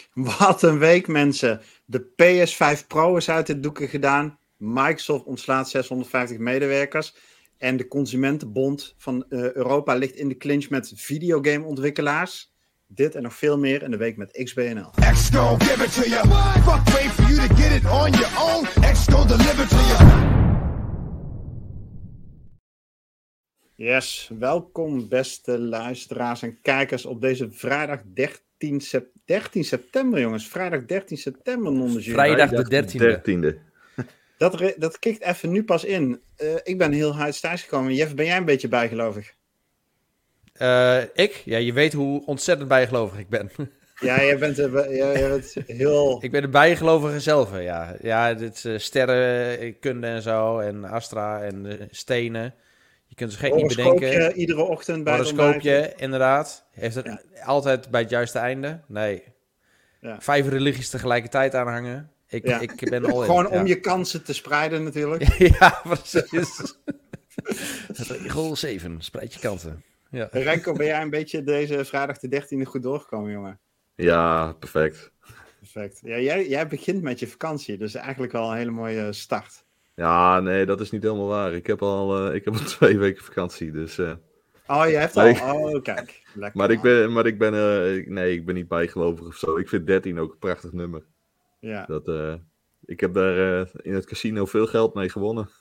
Wat een week, mensen. De PS5 Pro is uit de doeken gedaan. Microsoft ontslaat 650 medewerkers. En de Consumentenbond van Europa ligt in de clinch met videogameontwikkelaars. Dit en nog veel meer in de week met XBNL. X-Go, give it to you. Fuck, wait for you to get it on your own. X-Go, deliver to you. Yes, welkom beste luisteraars en kijkers op deze vrijdag 13 september, jongens. Vrijdag 13 september, non-de-jury. Vrijdag de 13e. Dat kikt even nu pas in. Ik ben heel hard thuis gekomen. Jeff, ben jij een beetje bijgelovig? Ik? Ja, je weet hoe ontzettend bijgelovig ik ben. Ja, jij bent heel... Ik ben de bijgelovige zelf, ja. Ja, dit sterrenkunde en zo, en Astra en stenen. Je kunt het gek niet bedenken. Iedere ochtend bij horoscoopje, inderdaad. Heeft het altijd bij het juiste einde? Nee. Ja. 5 religies tegelijkertijd aanhangen. Ik ben al gewoon om je kansen te spreiden natuurlijk. Ja, precies. Regel 7, spreid je kansen. Ja. Renko, ben jij een beetje deze vrijdag de 13e goed doorgekomen, jongen? Ja, perfect. Perfect. Ja, jij begint met je vakantie, dus eigenlijk wel een hele mooie start. Ja, nee, dat is niet helemaal waar. Ik heb al 2 weken vakantie, dus... Oh, je hebt al? Oh, kijk. Lekker, ik ben niet bijgelovig of zo. Ik vind 13 ook een prachtig nummer. Ja. Ik heb daar in het casino veel geld mee gewonnen.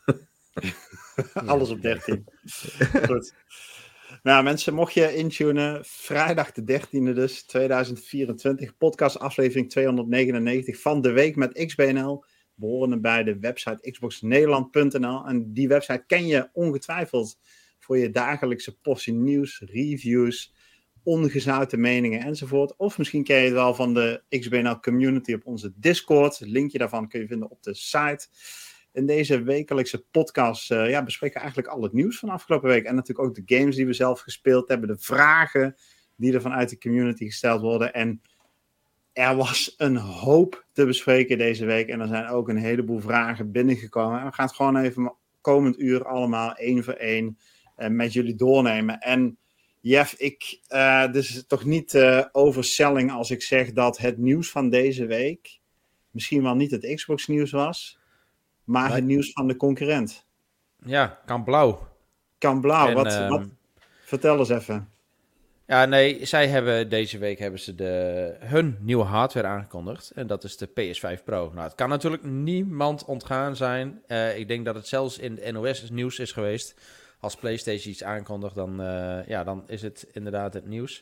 Alles op 13. Goed. Nou mensen, mocht je intunen, vrijdag de 13e dus, 2024, podcast aflevering 299 van de week met XBNL, behorende bij de website xboxnederland.nl. En die website ken je ongetwijfeld voor je dagelijkse portie nieuws, reviews, ongezouten meningen enzovoort. Of misschien ken je het wel van de XBNL community op onze Discord. Het linkje daarvan kun je vinden op de site. In deze wekelijkse podcast bespreken we eigenlijk al het nieuws van de afgelopen week. En natuurlijk ook de games die we zelf gespeeld hebben. De vragen die er vanuit de community gesteld worden. En er was een hoop te bespreken deze week. En er zijn ook een heleboel vragen binnengekomen. En we gaan het gewoon even komend uur allemaal 1 voor 1 met jullie doornemen. En Jeff, dit is toch niet overselling als ik zeg dat het nieuws van deze week misschien wel niet het Xbox nieuws was. Maar het nieuws van de concurrent. Ja, kan blauw. Kan blauw. Wat? Vertel eens even. Ja, nee, deze week hebben ze hun nieuwe hardware aangekondigd. En dat is de PS5 Pro. Nou, het kan natuurlijk niemand ontgaan zijn. Ik denk dat het zelfs in de NOS nieuws is geweest. Als PlayStation iets aankondigt, dan is het inderdaad het nieuws.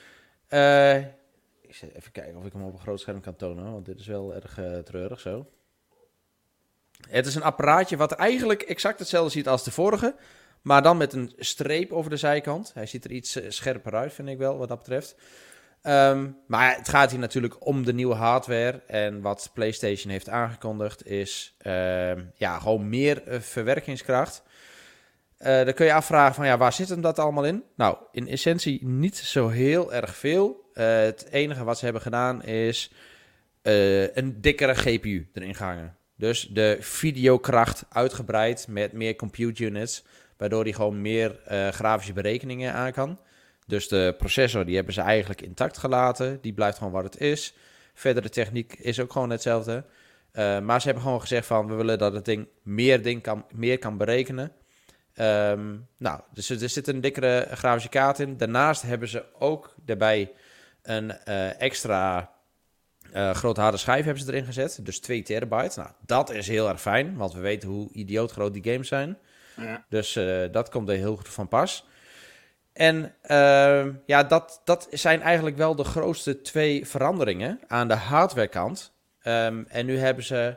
Ik zal even kijken of ik hem op een groot scherm kan tonen. Want dit is wel erg treurig zo. Het is een apparaatje wat eigenlijk exact hetzelfde ziet als de vorige, maar dan met een streep over de zijkant. Hij ziet er iets scherper uit, vind ik wel, wat dat betreft. Maar het gaat hier natuurlijk om de nieuwe hardware. En wat PlayStation heeft aangekondigd is gewoon meer verwerkingskracht. Dan kun je afvragen van waar zit hem dat allemaal in? Nou, in essentie niet zo heel erg veel. Het enige wat ze hebben gedaan is een dikkere GPU erin gehangen. Dus de videokracht uitgebreid met meer compute units, waardoor die gewoon meer grafische berekeningen aan kan. Dus de processor die hebben ze eigenlijk intact gelaten, die blijft gewoon wat het is. Verder de techniek is ook gewoon hetzelfde. Maar ze hebben gewoon gezegd van we willen dat het ding meer kan berekenen. Dus er zit een dikkere grafische kaart in. Daarnaast hebben ze ook daarbij een extra grote harde schijf hebben ze erin gezet. Dus 2 terabyte. Nou, dat is heel erg fijn. Want we weten hoe idioot groot die games zijn. Ja. Dus dat komt er heel goed van pas. En dat zijn eigenlijk wel de grootste 2 veranderingen aan de hardwarekant. En nu hebben ze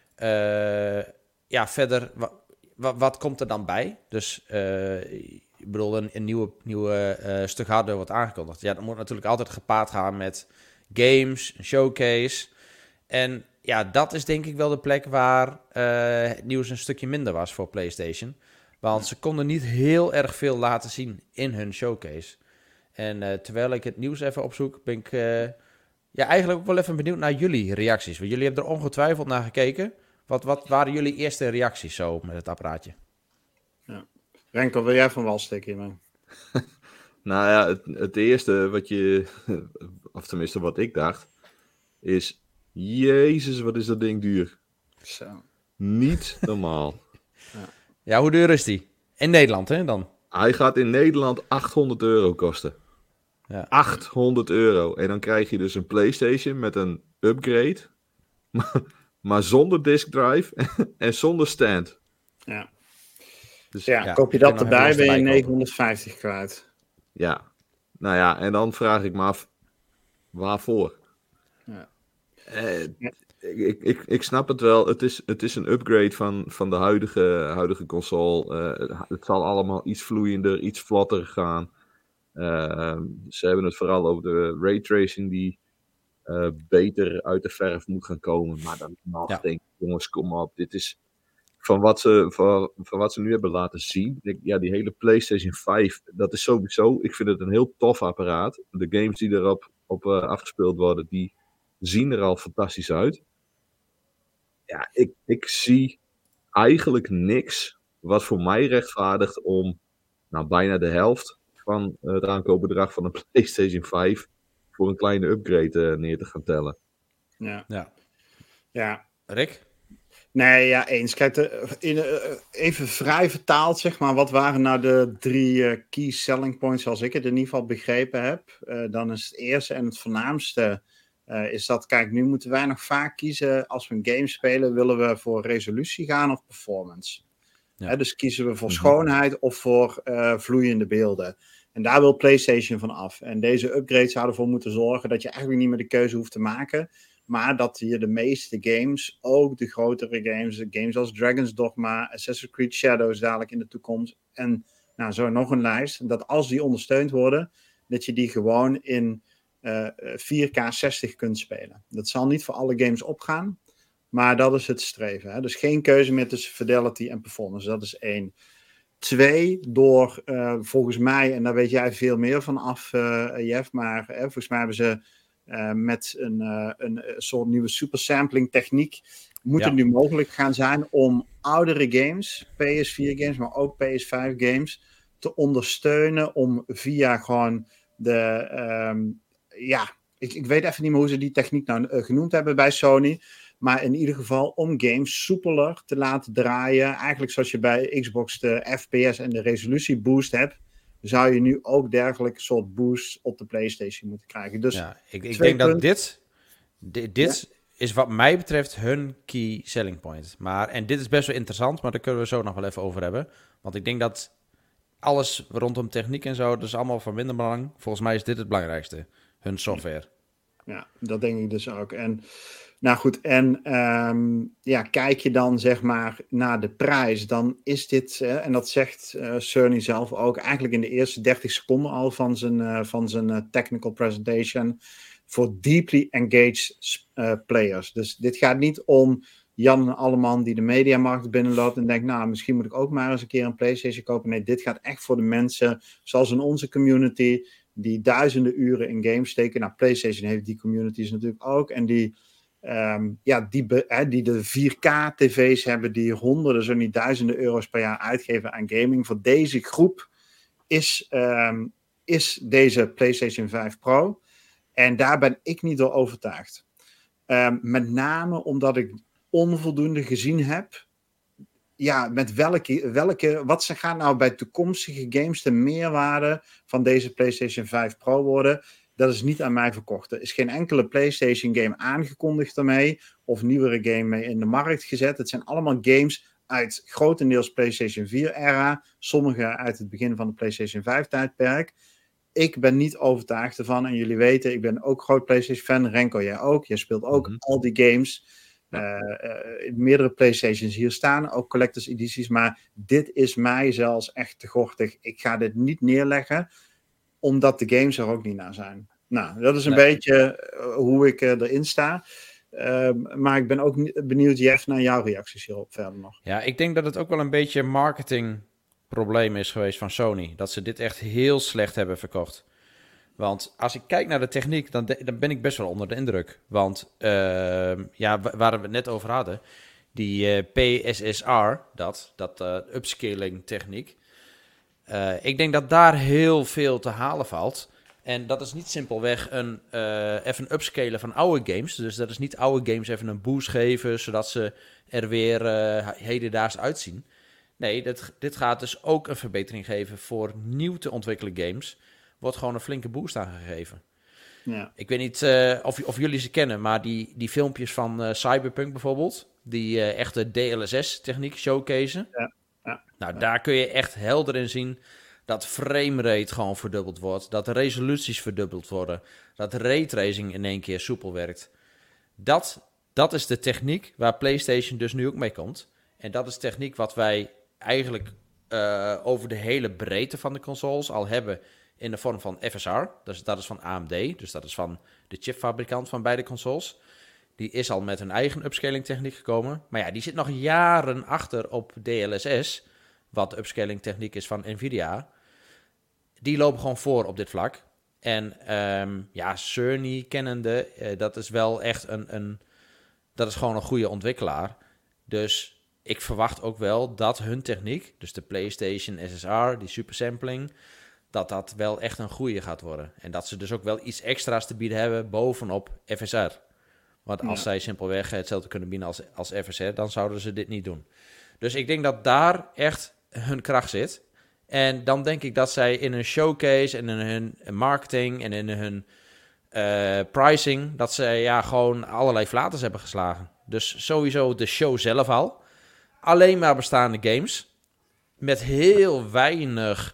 verder... Wat komt er dan bij? Dus ik bedoel, een nieuwe stuk hardware wordt aangekondigd. Ja, dat moet natuurlijk altijd gepaard gaan met games, een showcase. En ja, dat is denk ik wel de plek waar het nieuws een stukje minder was voor PlayStation. Want ze konden niet heel erg veel laten zien in hun showcase. En terwijl ik het nieuws even opzoek, ben ik eigenlijk ook wel even benieuwd naar jullie reacties. Want jullie hebben er ongetwijfeld naar gekeken. Wat waren jullie eerste reacties zo met het apparaatje? Ja. Renko, wil jij van wal steken hiermee? Nou ja, het eerste wat of tenminste wat ik dacht, is... Jezus, wat is dat ding duur. Zo. Niet normaal. Ja, hoe duur is die? In Nederland, hè, dan? Hij gaat in Nederland €800 kosten. Ja. €800. En dan krijg je dus een PlayStation met een upgrade. Maar zonder disk drive en zonder stand. Ja. Dus Ja, koop je dat nog even erbij, los ben je erbij 950 kwijt. ja. Nou ja, en dan vraag ik me af, waarvoor? Ja. Ja. Ik snap het wel. Het is een upgrade van de huidige console. Het zal allemaal iets vloeiender, iets vlotter gaan. Ze hebben het vooral over de raytracing die beter uit de verf moet gaan komen. Maar dan nog denk ik, jongens, kom op. Dit is van wat ze nu hebben laten zien. Die hele PlayStation 5, dat is sowieso, ik vind het een heel tof apparaat. De games die erop afgespeeld worden, die zien er al fantastisch uit. Ja, ik zie eigenlijk niks wat voor mij rechtvaardigt om bijna de helft van het aankoopbedrag van een PlayStation 5 voor een kleine upgrade neer te gaan tellen. Ja. Rick? Nee, ja, eens. Kijk, even vrij vertaald, zeg maar. Wat waren nou de 3 key selling points, zoals ik het in ieder geval begrepen heb? Dan is het eerste en het voornaamste is dat, kijk, nu moeten wij nog vaak kiezen als we een game spelen, willen we voor resolutie gaan of performance? Ja. Dus kiezen we voor schoonheid of voor vloeiende beelden. En daar wil PlayStation van af. En deze upgrades zouden ervoor moeten zorgen dat je eigenlijk niet meer de keuze hoeft te maken, maar dat je de meeste games, ook de grotere games als Dragon's Dogma, Assassin's Creed Shadows dadelijk in de toekomst, en nou, zo nog een lijst, dat als die ondersteund worden, dat je die gewoon in 4K 60 kunt spelen. Dat zal niet voor alle games opgaan, maar dat is het streven. Hè? Dus geen keuze meer tussen fidelity en performance, dat is 1. 2, door volgens mij, en daar weet jij veel meer van af, Jeff, maar volgens mij hebben ze met een soort nieuwe supersampling techniek moet het nu mogelijk gaan zijn om oudere games, PS4 games, maar ook PS5 games, te ondersteunen om via gewoon de... ik weet even niet meer hoe ze die techniek nou genoemd hebben bij Sony, maar in ieder geval om games soepeler te laten draaien. Eigenlijk zoals je bij Xbox de FPS en de resolutie boost hebt, zou je nu ook dergelijke soort boosts op de PlayStation moeten krijgen. Dus ik denk dat dit is wat mij betreft hun key selling point. En dit is best wel interessant, maar daar kunnen we zo nog wel even over hebben. Want ik denk dat alles rondom techniek en zo, dat is allemaal van minder belang. Volgens mij is dit het belangrijkste, hun software. Ja, dat denk ik dus ook. En nou goed, en kijk je dan zeg maar naar de prijs, dan is dit, en dat zegt Cerny zelf ook, eigenlijk in de eerste 30 seconden al van zijn technical presentation, voor deeply engaged players. Dus dit gaat niet om Jan en Alleman die de mediamarkt binnenloopt en denkt, nou, misschien moet ik ook maar eens een keer een PlayStation kopen. Nee, dit gaat echt voor de mensen, zoals in onze community, die duizenden uren in games steken. Nou, PlayStation heeft die communities natuurlijk ook. En die de 4K-tv's hebben, die honderden, zo niet duizenden euro's per jaar uitgeven aan gaming. Voor deze groep is deze PlayStation 5 Pro. En daar ben ik niet door overtuigd. Met name omdat ik onvoldoende gezien heb. Ja, met wat gaat nou bij toekomstige games de meerwaarde van deze PlayStation 5 Pro worden? Dat is niet aan mij verkocht. Er is geen enkele PlayStation game aangekondigd ermee, of nieuwere game mee in de markt gezet. Het zijn allemaal games uit grotendeels PlayStation 4-era, sommige uit het begin van de PlayStation 5-tijdperk. Ik ben niet overtuigd ervan, en jullie weten, ik ben ook groot PlayStation-fan. Renko, jij ook. Jij speelt ook al die games. Meerdere PlayStations hier staan, ook collectors edities, maar dit is mij zelfs echt te gortig. Ik ga dit niet neerleggen, omdat de games er ook niet naar zijn. Nou, dat is een beetje hoe ik erin sta. Maar ik ben ook benieuwd, Jeff, naar jouw reacties hierop verder nog. Ja, ik denk dat het ook wel een beetje een marketingprobleem is geweest van Sony. Dat ze dit echt heel slecht hebben verkocht. Want als ik kijk naar de techniek, dan ben ik best wel onder de indruk. Want waar we het net over hadden, die PSSR, dat upscaling techniek. Ik denk dat daar heel veel te halen valt. En dat is niet simpelweg even een upscalen van oude games. Dus dat is niet oude games even een boost geven, zodat ze er weer hedendaags uitzien. Nee, dit gaat dus ook een verbetering geven voor nieuw te ontwikkelen games. Wordt gewoon een flinke boost aangegeven. Ja. Ik weet niet of jullie ze kennen, maar die filmpjes van Cyberpunk bijvoorbeeld, die echte DLSS-techniek showcasen. Ja. Nou, daar kun je echt helder in zien dat framerate gewoon verdubbeld wordt, dat de resoluties verdubbeld worden, dat raytracing in één keer soepel werkt. Dat is de techniek waar PlayStation dus nu ook mee komt. En dat is techniek wat wij eigenlijk over de hele breedte van de consoles al hebben in de vorm van FSR. Dus dat is van AMD, dus dat is van de chipfabrikant van beide consoles. Die is al met hun eigen upscaling techniek gekomen. Maar ja, die zit nog jaren achter op DLSS, wat de upscaling techniek is van Nvidia. Die lopen gewoon voor op dit vlak. En Cerny kennende, dat is wel echt dat is gewoon een goede ontwikkelaar. Dus ik verwacht ook wel dat hun techniek, dus de PlayStation SSR, die supersampling, dat wel echt een goede gaat worden. En dat ze dus ook wel iets extra's te bieden hebben bovenop FSR. Want als zij simpelweg hetzelfde kunnen bieden als FSR, dan zouden ze dit niet doen. Dus ik denk dat daar echt hun kracht zit. En dan denk ik dat zij in hun showcase en in hun marketing en in hun pricing, dat ze gewoon allerlei flaters hebben geslagen. Dus sowieso de show zelf al. Alleen maar bestaande games. Met heel weinig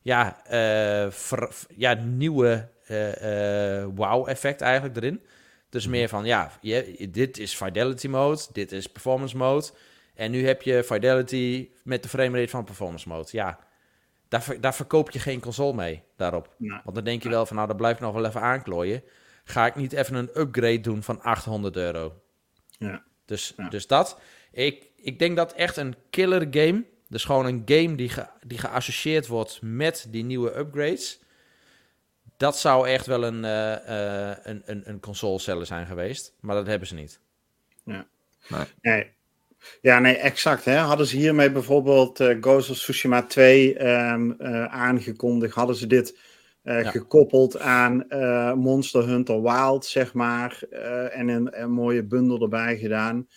nieuwe wow-effect eigenlijk erin. Dus meer van, dit is Fidelity Mode, dit is Performance Mode. En nu heb je Fidelity met de framerate van Performance Mode. Ja, daar verkoop je geen console mee daarop. Nee. Want dan denk je wel van, nou, dat blijft nog wel even aanklooien. Ga ik niet even een upgrade doen van €800? Ja. Dus dat. Ik denk dat echt een killer game, dus gewoon een game die geassocieerd wordt met die nieuwe upgrades, dat zou echt wel een console seller zijn geweest. Maar dat hebben ze niet. Ja. Nee. Nee, exact. Hè. Hadden ze hiermee bijvoorbeeld Ghost of Tsushima 2 aangekondigd, hadden ze dit gekoppeld aan Monster Hunter Wild, zeg maar, en een mooie bundel erbij gedaan,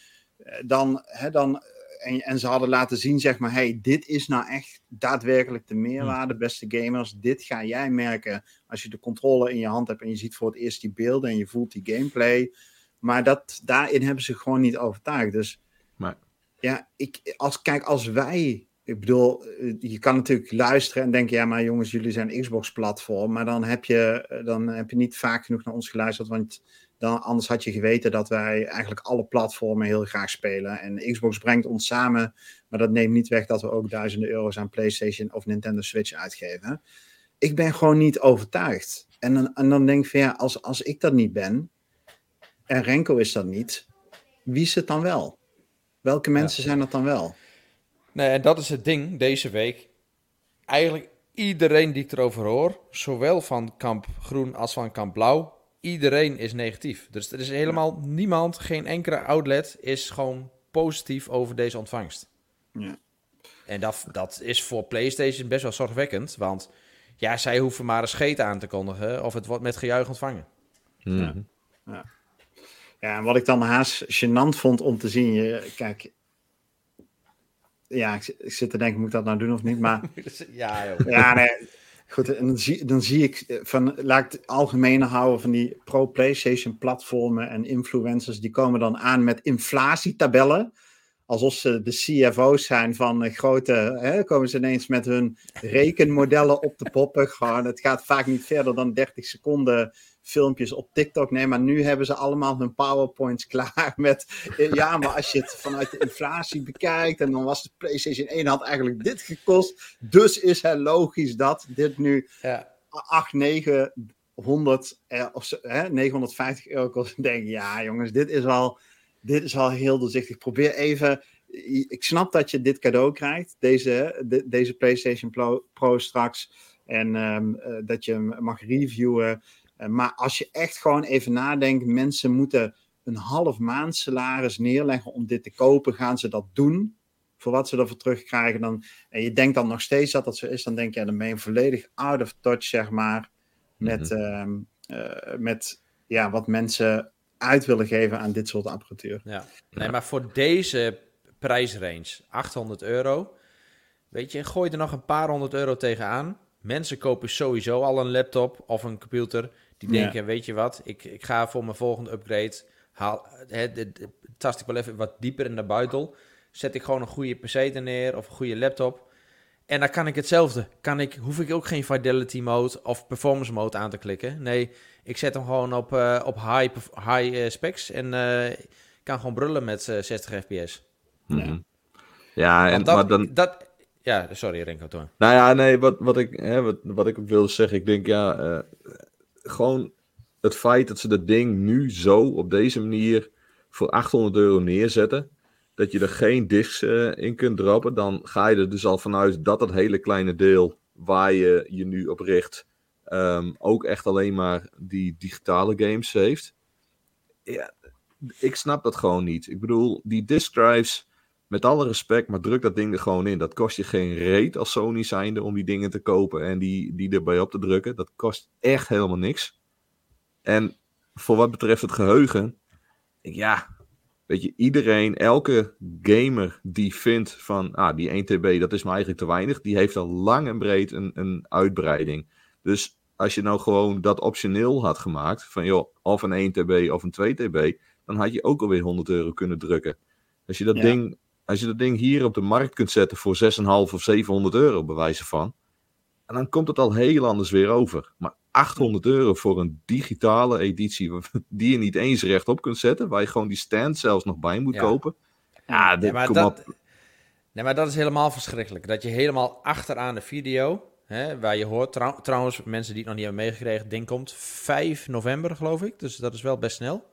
en ze hadden laten zien, zeg maar, hey, dit is nou echt daadwerkelijk de meerwaarde, beste gamers. Dit ga jij merken als je de controller in je hand hebt en je ziet voor het eerst die beelden en je voelt die gameplay. Maar daarin hebben ze gewoon niet overtuigd. Dus ja, als wij... Ik bedoel, je kan natuurlijk luisteren en denken, ja, maar jongens, jullie zijn Xbox-platform. Maar dan heb je niet vaak genoeg naar ons geluisterd, want anders had je geweten dat wij eigenlijk alle platformen heel graag spelen. En Xbox brengt ons samen, maar dat neemt niet weg dat we ook duizenden euro's aan PlayStation of Nintendo Switch uitgeven. Ik ben gewoon niet overtuigd. En dan denk ik van, ja, als ik dat niet ben, en Renko is dat niet, wie is het dan wel? Welke mensen zijn dat dan wel? Nee, en dat is het ding deze week. Eigenlijk iedereen die ik erover hoor, zowel van kamp groen als van kamp blauw, iedereen is negatief. Dus er is helemaal niemand, geen enkele outlet is gewoon positief over deze ontvangst. Ja. En dat is voor PlayStation best wel zorgwekkend, want ja, zij hoeven maar een scheet aan te kondigen of het wordt met gejuich ontvangen. Mm-hmm. Ja, en wat ik dan haast gênant vond om te zien, kijk, ja, ik zit te denken, moet ik dat nou doen of niet? Maar ja, joh. Ja, nee. Goed, en dan zie ik laat ik het algemene houden van die pro-PlayStation platformen en influencers, die komen dan aan met inflatietabellen. Alsof ze de CFO's zijn van grote, komen ze ineens met hun rekenmodellen op te poppen. Gewoon, het gaat vaak niet verder dan 30 seconden filmpjes op TikTok. Nee, maar nu hebben ze allemaal hun PowerPoints klaar met, maar als je het vanuit de inflatie bekijkt, en dan was de PlayStation 1 had eigenlijk dit gekost, dus is het logisch dat dit nu 950 euro kost. Dan denk ik, ja jongens, dit is al heel doorzichtig. Probeer even, ik snap dat je dit cadeau krijgt, deze PlayStation Pro straks, en dat je hem mag reviewen. Maar als je echt gewoon even nadenkt, mensen moeten een half maand salaris neerleggen om dit te kopen. Gaan ze dat doen? Voor wat ze ervoor terugkrijgen dan? En je denkt dan nog steeds dat zo is. Dan denk je, dan ben je volledig out of touch, zeg maar. met wat mensen uit willen geven aan dit soort apparatuur. Ja. Nee, maar voor deze prijsrange, €800, weet je, gooi er nog een paar €100 tegenaan. Mensen kopen sowieso al een laptop of een computer. Die denken, weet je wat, ik ga voor mijn volgende upgrade, tast ik wel even wat dieper in de buidel. Zet ik gewoon een goede PC er neer of een goede laptop. En dan kan ik hetzelfde. Hoef ik ook geen Fidelity mode of Performance mode aan te klikken. Nee, ik zet hem gewoon op high specs en kan gewoon brullen met 60 fps. Mm-hmm. Ja, en maar dan... Ja, sorry Renko, toen. Nou ja, nee, wat ik ook wilde zeggen, ik denk gewoon het feit dat ze dat ding nu zo op deze manier voor €800 neerzetten, dat je er geen discs in kunt droppen, dan ga je er dus al vanuit dat dat hele kleine deel waar je je nu op richt, ook echt alleen maar die digitale games heeft. Ja, ik snap dat gewoon niet. Ik bedoel, die disk drives, met alle respect, maar druk dat ding er gewoon in. Dat kost je geen reet als Sony zijnde om die dingen te kopen en die erbij op te drukken. Dat kost echt helemaal niks. En voor wat betreft het geheugen, weet je, iedereen, elke gamer die vindt van, die 1 TB, dat is me eigenlijk te weinig, die heeft al lang en breed een uitbreiding. Dus als je nou gewoon dat optioneel had gemaakt, van joh, of een 1 TB of een 2 TB, dan had je ook alweer €100 kunnen drukken. Als je dat ding hier op de markt kunt zetten voor €6,5 of €700, bij wijze van, en dan komt het al heel anders weer over. Maar €800 voor een digitale editie die je niet eens rechtop kunt zetten, waar je gewoon die stand zelfs nog bij moet kopen. Ja, maar dat is helemaal verschrikkelijk. Dat je helemaal achteraan de video, waar je hoort, trouwens, mensen die het nog niet hebben meegekregen, ding komt 5 november, geloof ik. Dus dat is wel best snel.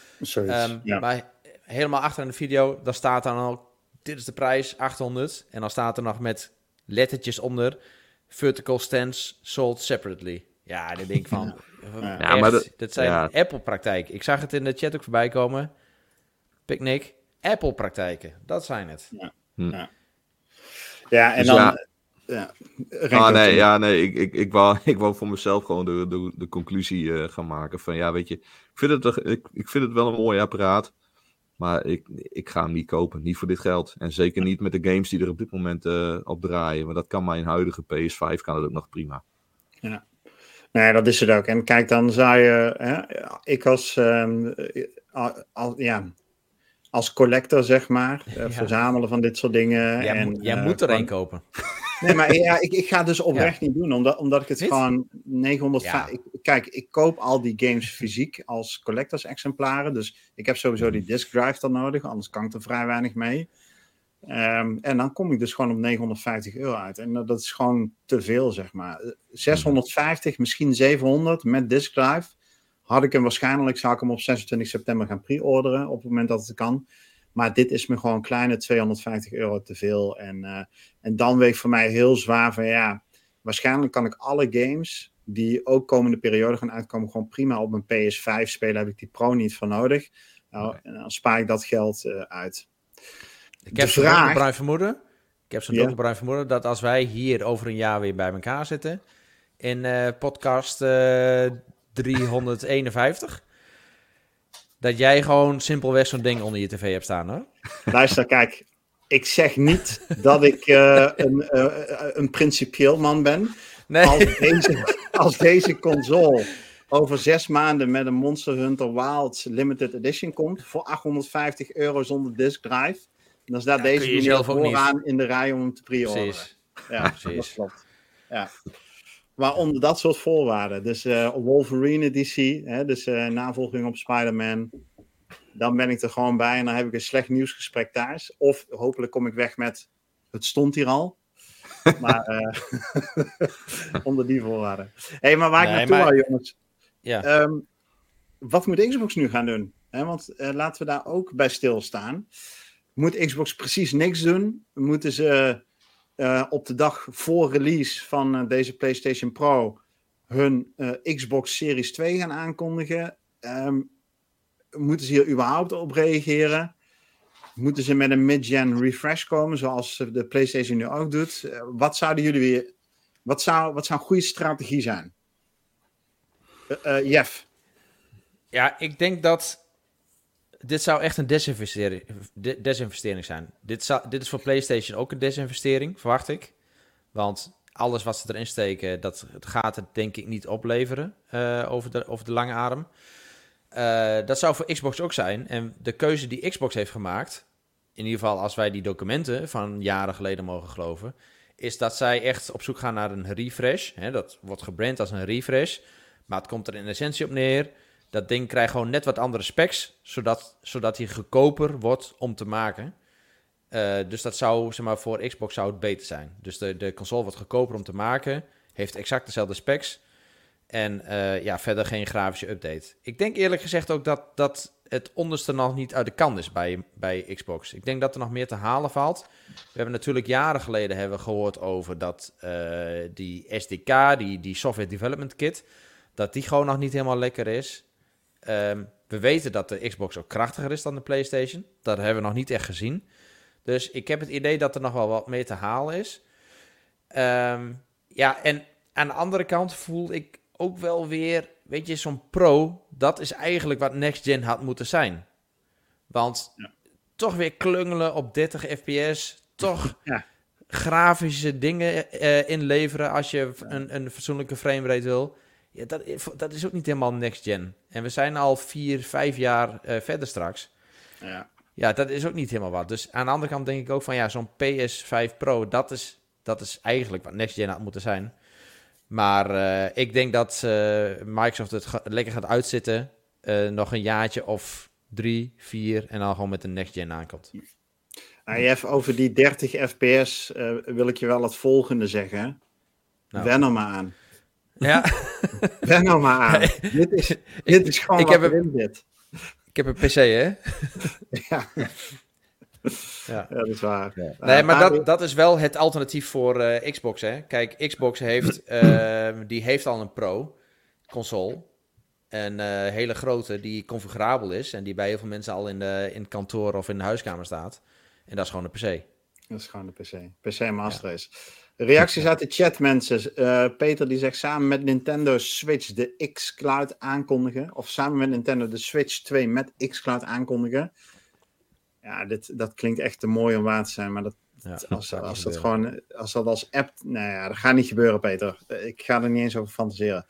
Maar helemaal achteraan de video, daar staat dan al, dit is de prijs, €800. En dan staat er nog met lettertjes onder, vertical stands sold separately. Ja, dan denk ik van, dat zijn Apple-praktijken. Ik zag het in de chat ook voorbij komen. Picnic, Apple-praktijken, dat zijn het. Ja, en dan... Ik wou voor mezelf gewoon de conclusie gaan maken van, weet je, ik vind het wel een mooi apparaat, maar ik ga hem niet kopen, niet voor dit geld. En zeker niet met de games die er op dit moment op draaien, maar dat kan mijn huidige PS5 kan het ook nog prima. Ja. Nee, dat is het ook. En kijk, dan zou je... ik als collector, zeg maar, verzamelen van dit soort dingen. Jij moet er één kopen. Nee, maar ik ga het dus oprecht niet doen, omdat ik het gewoon 950... Kijk, ik koop al die games fysiek als collectors exemplaren, dus ik heb sowieso die disk drive dan nodig, anders kan ik er vrij weinig mee. En dan kom ik dus gewoon op €950 uit. En dat is gewoon te veel, zeg maar. 650, misschien 700 met disk drive. Zou ik hem op 26 september gaan pre-orderen, op het moment dat het kan. Maar dit is me gewoon kleine €250 te veel. En dan weegt voor mij heel zwaar van, waarschijnlijk kan ik alle games die ook komende periode gaan uitkomen, gewoon prima op mijn PS5 spelen. Heb ik die Pro niet voor nodig. Nou, en dan spaar ik dat geld uit. Ik heb zo'n donkerbruin vermoeden dat als wij hier over een jaar weer bij elkaar zitten, in podcast 351, dat jij gewoon simpelweg zo'n ding onder je tv hebt staan, hoor. Luister, kijk, ik zeg niet dat ik een principieel man ben. Nee. Als deze console over 6 maanden met een Monster Hunter Wilds Limited Edition komt, voor €850 zonder disk drive, dan staat deze meneer vooraan in de rij om hem te pre-orderen. Precies. Ja, dat klopt. Ja. Maar onder dat soort voorwaarden. Dus Wolverine editie, dus navolging op Spider-Man. Dan ben ik er gewoon bij en dan heb ik een slecht nieuwsgesprek thuis. Of hopelijk kom ik weg met, het stond hier al. Maar onder die voorwaarden. Maar waar ik naartoe wou, jongens. Ja. Wat moet Xbox nu gaan doen? Want laten we daar ook bij stilstaan. Moet Xbox precies niks doen? Moeten ze op de dag voor release van deze PlayStation Pro hun Xbox Series 2 gaan aankondigen? Moeten ze hier überhaupt op reageren? Moeten ze met een mid-gen refresh komen, zoals de PlayStation nu ook doet? Wat zou een goede strategie zijn? Jeff. Ja, ik denk dat dit zou echt een desinvestering zijn. Dit is voor PlayStation ook een desinvestering, verwacht ik. Want alles wat ze erin steken, dat gaat het denk ik niet opleveren over de lange adem. Dat zou voor Xbox ook zijn. En de keuze die Xbox heeft gemaakt, in ieder geval als wij die documenten van jaren geleden mogen geloven, is dat zij echt op zoek gaan naar een refresh. Dat wordt gebrand als een refresh, maar het komt er in essentie op neer. Dat ding krijgt gewoon net wat andere specs, zodat hij goedkoper wordt om te maken. Dus dat zou, zeg maar, voor Xbox zou het beter zijn. Dus de console wordt goedkoper om te maken, heeft exact dezelfde specs en verder geen grafische update. Ik denk eerlijk gezegd ook dat het onderste nog niet uit de kan is bij Xbox. Ik denk dat er nog meer te halen valt. We hebben natuurlijk jaren geleden gehoord over dat die SDK, die Software Development Kit, dat die gewoon nog niet helemaal lekker is. We weten dat de Xbox ook krachtiger is dan de PlayStation. Dat hebben we nog niet echt gezien. Dus ik heb het idee dat er nog wel wat meer te halen is. En aan de andere kant voel ik ook wel weer, weet je, zo'n Pro, dat is eigenlijk wat Next Gen had moeten zijn. Want toch weer klungelen op 30 fps, toch grafische dingen inleveren als je een fatsoenlijke framerate wil. Ja, dat is ook niet helemaal next gen. En we zijn al 4-5 jaar verder straks. Ja, dat is ook niet helemaal wat. Dus aan de andere kant denk ik ook van zo'n PS5 Pro, dat is eigenlijk wat next gen had moeten zijn. Maar ik denk dat Microsoft het lekker gaat uitzitten. Nog een jaartje of 3, 4 en dan gewoon met de next gen aankomt. Jeff, over die 30 fps wil ik je wel het volgende zeggen. Nou. Wen er maar aan. Ja. Wen er maar aan. Dit is gewoon wat erin zit. Ik heb een PC, hè? Ja, dat is waar. Ja. Nee, maar dat is wel het alternatief voor Xbox, hè? Kijk, Xbox heeft al een Pro-console. Een hele grote, die configurabel is. En die bij heel veel mensen al in het kantoor of in de huiskamer staat. En dat is gewoon een PC. Dat is gewoon de PC. PC Master Race. Reacties uit de chat, mensen. Peter die zegt samen met Nintendo Switch de xCloud aankondigen. Of samen met Nintendo de Switch 2 met xCloud aankondigen. Ja, dat klinkt echt te mooi om waar te zijn. Maar als dat als app... Nou ja, dat gaat niet gebeuren, Peter. Ik ga er niet eens over fantaseren.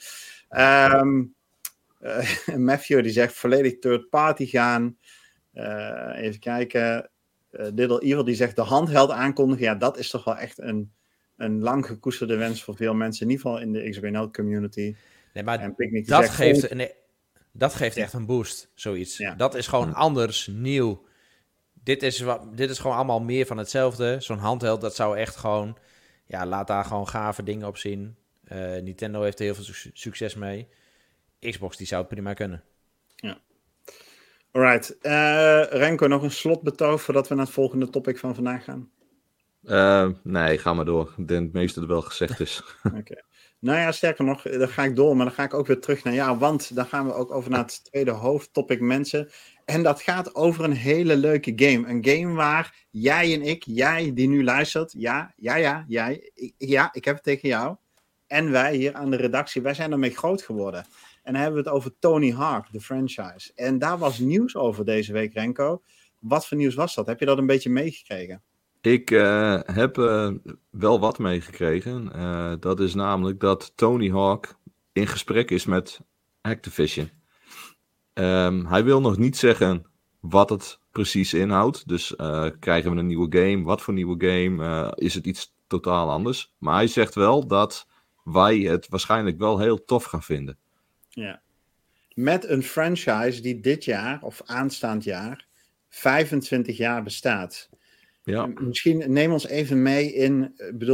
Matthew die zegt volledig third party gaan. Even kijken. Diddle Evil die zegt de handheld aankondigen. Ja, dat is toch wel echt een lang gekoesterde wens voor veel mensen. In ieder geval in de XBNL community. Nee, maar en Picnic dat geeft echt een boost, zoiets. Ja. Dat is gewoon anders, nieuw. Dit is gewoon allemaal meer van hetzelfde. Zo'n handheld, dat zou echt gewoon... Ja, laat daar gewoon gave dingen op zien. Nintendo heeft er heel veel succes mee. Xbox, die zou het prima kunnen. Ja. Alright. Renko, nog een slotbetoog voordat we naar het volgende topic van vandaag gaan? Nee, ga maar door. Ik denk dat het meeste er wel gezegd is. Oké. Nou ja, sterker nog, dan ga ik door, maar dan ga ik ook weer terug naar jou, want dan gaan we ook over naar het tweede hoofdtopic, mensen. En dat gaat over een hele leuke game. Een game waar jij en ik, jij die nu luistert, jij, ik heb het tegen jou. En wij hier aan de redactie, wij zijn ermee groot geworden. En dan hebben we het over Tony Hawk, de franchise. En daar was nieuws over deze week, Renko. Wat voor nieuws was dat? Heb je dat een beetje meegekregen? Ik heb wel wat meegekregen. Dat is namelijk dat Tony Hawk in gesprek is met Activision. Hij wil nog niet zeggen wat het precies inhoudt. Dus krijgen we een nieuwe game? Wat voor nieuwe game? Is het iets totaal anders? Maar hij zegt wel dat wij het waarschijnlijk wel heel tof gaan vinden. Ja. Met een franchise die dit jaar, of aanstaand jaar, 25 jaar bestaat. Ja. Misschien neem ons even mee in,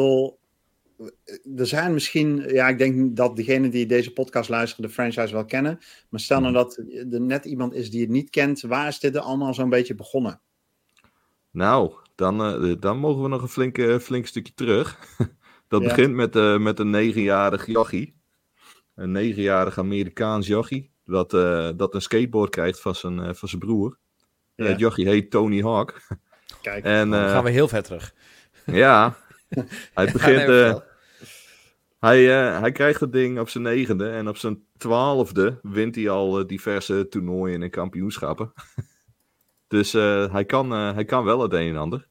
er zijn misschien, ik denk dat degenen die deze podcast luisteren de franchise wel kennen, maar stel nou dat er net iemand is die het niet kent, waar is dit allemaal zo'n beetje begonnen? Nou, dan mogen we nog een flink stukje terug. Dat begint met een 9-jarig jochie. Een 9-jarig Amerikaans jochie, dat een skateboard krijgt van zijn broer. Ja. Het jochie heet Tony Hawk. Kijk, dan gaan we heel ver terug. Ja, hij Hij krijgt het ding op zijn 9e en op zijn 12e wint hij al diverse toernooien en kampioenschappen. Dus hij kan wel het een en ander.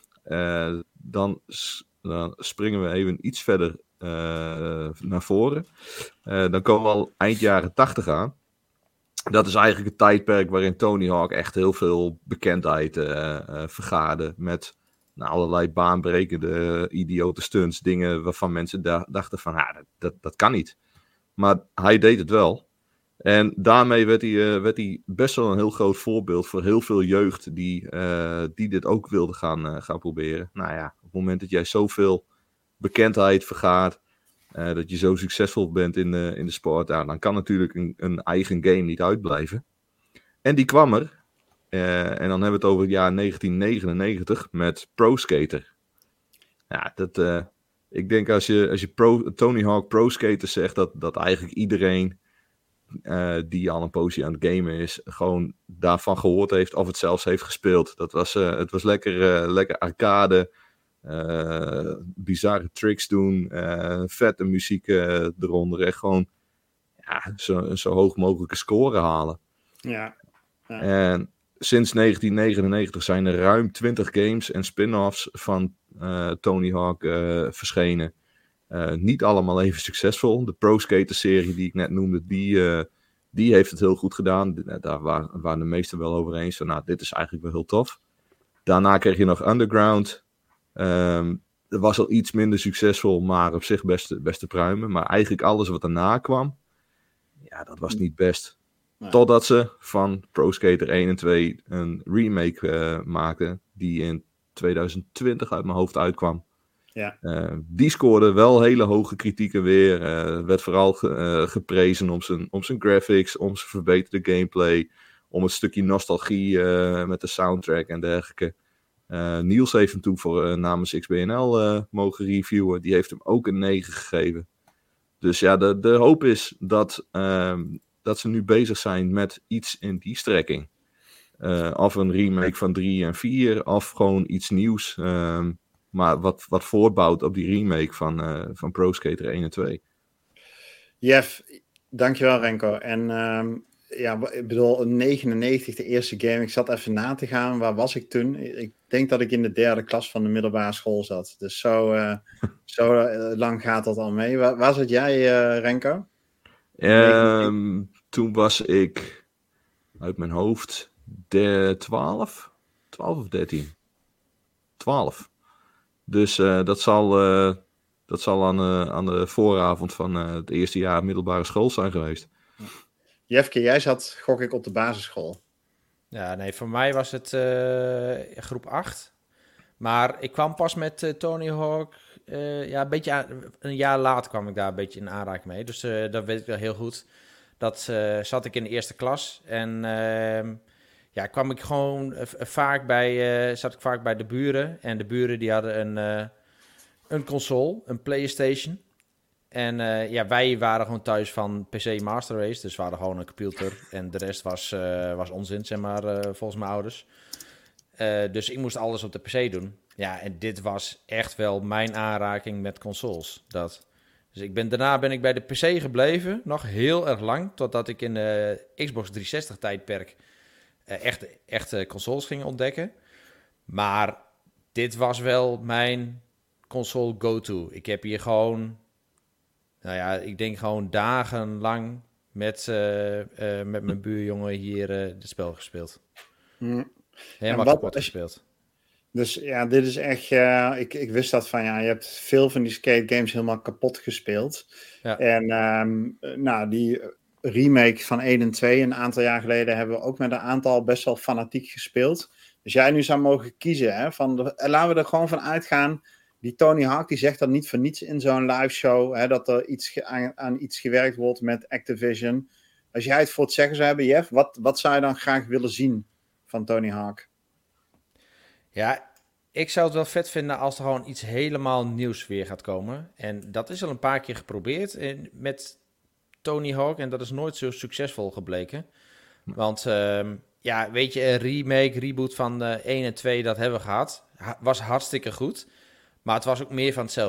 Dan springen we even iets verder naar voren. Dan komen we al eind jaren 80 aan. Dat is eigenlijk het tijdperk waarin Tony Hawk echt heel veel bekendheid vergaarde. Met allerlei baanbrekende, idiote stunts. Dingen waarvan mensen dachten van, dat kan niet. Maar hij deed het wel. En daarmee werd hij best wel een heel groot voorbeeld voor heel veel jeugd die dit ook wilde gaan proberen. Nou ja, op het moment dat jij zoveel bekendheid vergaart, dat je zo succesvol bent in de sport, dan kan natuurlijk een eigen game niet uitblijven. En die kwam er. En dan hebben we het over het jaar 1999 met Pro Skater. Ja, ik denk als je Tony Hawk Pro Skater zegt, dat eigenlijk iedereen die al een poosje aan het gamen is, gewoon daarvan gehoord heeft of het zelfs heeft gespeeld. Het was lekker arcade, bizarre tricks doen, vette muziek eronder. Echt gewoon zo hoog mogelijke score halen. Ja. En sinds 1999 zijn er ruim 20 games en spin-offs van Tony Hawk verschenen. Niet allemaal even succesvol. De Pro Skater serie die ik net noemde, die heeft het heel goed gedaan. Daar waren de meesten wel over eens. Nou, dit is eigenlijk wel heel tof. Daarna kreeg je nog Underground. Dat was al iets minder succesvol, maar op zich best te pruimen. Maar eigenlijk alles wat daarna kwam, dat was niet best. Nee. Totdat ze van Pro Skater 1 en 2 een remake maakten, die in 2020 uit mijn hoofd uitkwam. Ja. Die scoorde wel hele hoge kritieken weer. Werd vooral geprezen om zijn graphics, om zijn verbeterde gameplay, om het stukje nostalgie met de soundtrack en dergelijke. Niels heeft hem toen namens XBNL mogen reviewen. Die heeft hem ook een 9 gegeven. Dus ja, de hoop is dat ze nu bezig zijn met iets in die strekking. Of een remake van 3 en 4, of gewoon iets nieuws. Maar wat voortbouwt op die remake van Pro Skater 1 en 2. Jeff, dankjewel Renko. En ik bedoel, 99, de eerste game. Ik zat even na te gaan. Waar was ik toen? Ik denk dat ik in de 3e klas van de middelbare school zat. Dus zo lang gaat dat al mee. Waar zat jij, Renko? Toen was ik uit mijn hoofd 12 of 13. 12. Dus dat zal aan de vooravond van het eerste jaar middelbare school zijn geweest. Jeffke, jij zat, gok ik, op de basisschool. Ja, nee, voor mij was het groep 8. Maar ik kwam pas met Tony Hawk. Een jaar later kwam ik daar een beetje in aanraking mee. Dus dat weet ik wel heel goed. Dat zat ik in de eerste klas. En kwam ik gewoon zat ik vaak bij de buren. En de buren die hadden een console, een PlayStation. En wij waren gewoon thuis van PC Master Race. Dus we hadden gewoon een computer. En de rest was onzin, zeg maar, volgens mijn ouders. Dus ik moest alles op de PC doen. Ja, en dit was echt wel mijn aanraking met consoles. Dus daarna ben ik bij de PC gebleven, nog heel erg lang, totdat ik in de Xbox 360 tijdperk echt consoles ging ontdekken. Maar dit was wel mijn console go-to. Ik heb hier gewoon, ik denk gewoon dagenlang met mijn buurjongen hier het spel gespeeld. Helemaal kapot gespeeld. Dus ja, dit is echt... ik wist dat van, je hebt veel van die skate games helemaal kapot gespeeld. Ja. En die remake van 1 en 2 een aantal jaar geleden hebben we ook met een aantal best wel fanatiek gespeeld. Dus jij nu zou mogen kiezen, hè, laten we er gewoon van uitgaan. Die Tony Hawk, die zegt dat niet voor niets in zo'n live show, hè, dat er aan iets gewerkt wordt met Activision. Als jij het voor het zeggen zou hebben, Jeff, wat zou je dan graag willen zien van Tony Hawk? Ja, ik zou het wel vet vinden als er gewoon iets helemaal nieuws weer gaat komen. En dat is al een paar keer geprobeerd met Tony Hawk. En dat is nooit zo succesvol gebleken. Want weet je, een remake, reboot van 1 en 2, dat hebben we gehad. Was hartstikke goed. Maar het was ook meer van hetzelfde.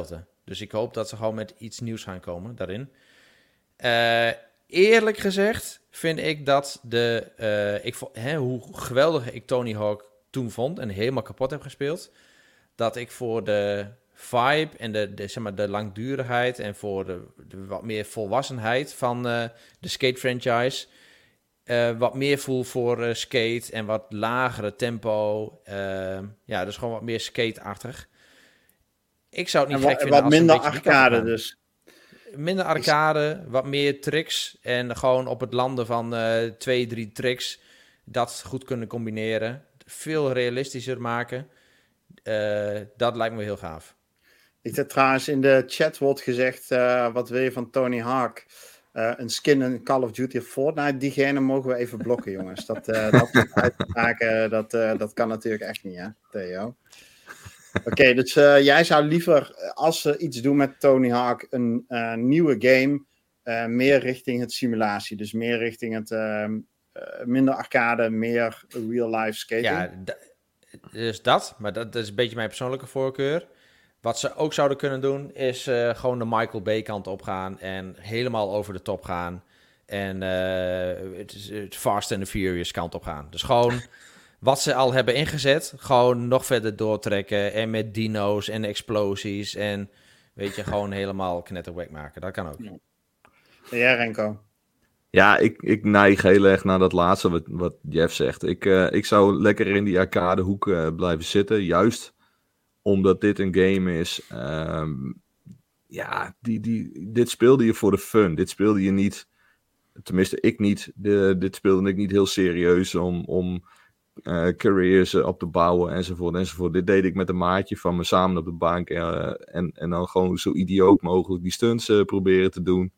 Dus ik hoop dat ze gewoon met iets nieuws gaan komen daarin. Eerlijk gezegd vind ik dat hoe geweldig ik Tony Hawk toen vond en helemaal kapot heb gespeeld, dat ik voor de vibe en de langdurigheid en voor de wat meer volwassenheid van de Skate franchise wat meer voel voor skate en wat lagere tempo. Dus gewoon wat meer skate-achtig. Ik zou het niet gek vinden wat als minder een beetje arcade dus. Minder arcade, wat meer tricks. En gewoon op het landen van 2-3 tricks dat goed kunnen combineren. Veel realistischer maken. Dat lijkt me heel gaaf. Ik heb trouwens in de chat wordt gezegd, wat wil je van Tony Hawk? Een skin in Call of Duty of Fortnite, diegene mogen we even blokken, jongens. Dat uitspraken, dat kan natuurlijk echt niet, hè, Theo? Oké, dus jij zou liever, als ze iets doen met Tony Hawk, een nieuwe game, meer richting het simulatie. Dus meer richting het minder arcade, meer real-life skating. Ja, dus dat. Maar dat is een beetje mijn persoonlijke voorkeur. Wat ze ook zouden kunnen doen, is gewoon de Michael Bay kant op gaan en helemaal over de top gaan. En het Fast and the Furious kant op gaan. Dus gewoon wat ze al hebben ingezet, gewoon nog verder doortrekken. En met dino's en explosies en weet je, gewoon helemaal knetterwack maken. Dat kan ook. Ja, Renko? Ja, ik neig heel erg naar dat laatste wat Jeff zegt. Ik zou lekker in die arcadehoek blijven zitten, juist omdat dit een game is. Dit speelde je voor de fun. Dit speelde je niet, tenminste ik niet. Dit speelde ik niet heel serieus om careers op te bouwen enzovoort. Dit deed ik met een maatje van me samen op de bank. En dan gewoon zo idioot mogelijk die stunts proberen te doen.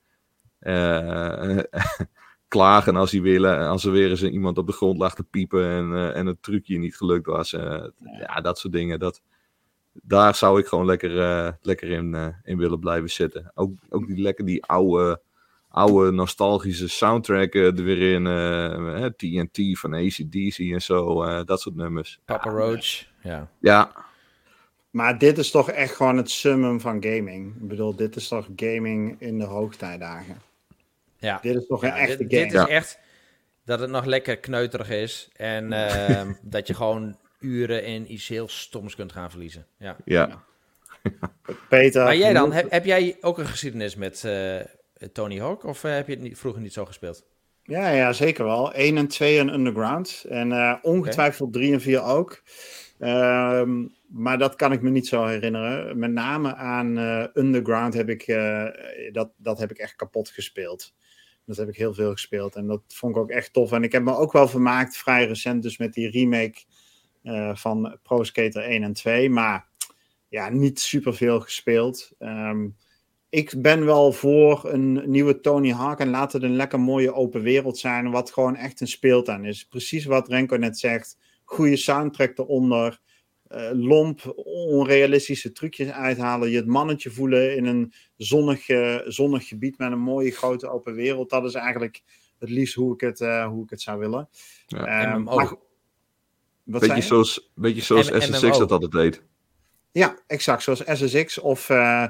Klagen als hij willen. Als er weer eens iemand op de grond lag te piepen en het trucje niet gelukt was. Dat soort dingen. Daar zou ik gewoon lekker in willen blijven zitten. Ook die oude nostalgische soundtrack er weer in. TNT van AC/DC en zo. Dat soort nummers. Papa Roach. Ja. Maar dit is toch echt gewoon het summum van gaming. Ik bedoel, dit is toch gaming in de hoogtijdagen. Ja. Dit is toch een echte game. Dit is echt dat het nog lekker kneuterig is. En dat je gewoon uren in iets heel stoms kunt gaan verliezen. Ja. Peter. Maar jij dan? Heb jij ook een geschiedenis met Tony Hawk? Of heb je het vroeger niet zo gespeeld? Ja, zeker wel. 1 en 2 en Underground. En ongetwijfeld 3 en 4 ook. Maar dat kan ik me niet zo herinneren. Met name aan Underground heb ik dat heb ik echt kapot gespeeld. Dat heb ik heel veel gespeeld. En dat vond ik ook echt tof. En ik heb me ook wel vermaakt vrij recent dus met die remake van Pro Skater 1 en 2. Maar ja, niet superveel gespeeld. Ik ben wel voor een nieuwe Tony Hawk. En laat het een lekker mooie open wereld zijn. Wat gewoon echt een speeltuin is. Precies wat Renko net zegt. Goede soundtrack eronder. Lomp, onrealistische trucjes uithalen. Je het mannetje voelen in een zonnig gebied met een mooie grote open wereld. Dat is eigenlijk het liefst hoe ik het zou willen. Ja. Beetje zoals SSX dat altijd deed. Ja, exact. Zoals SSX of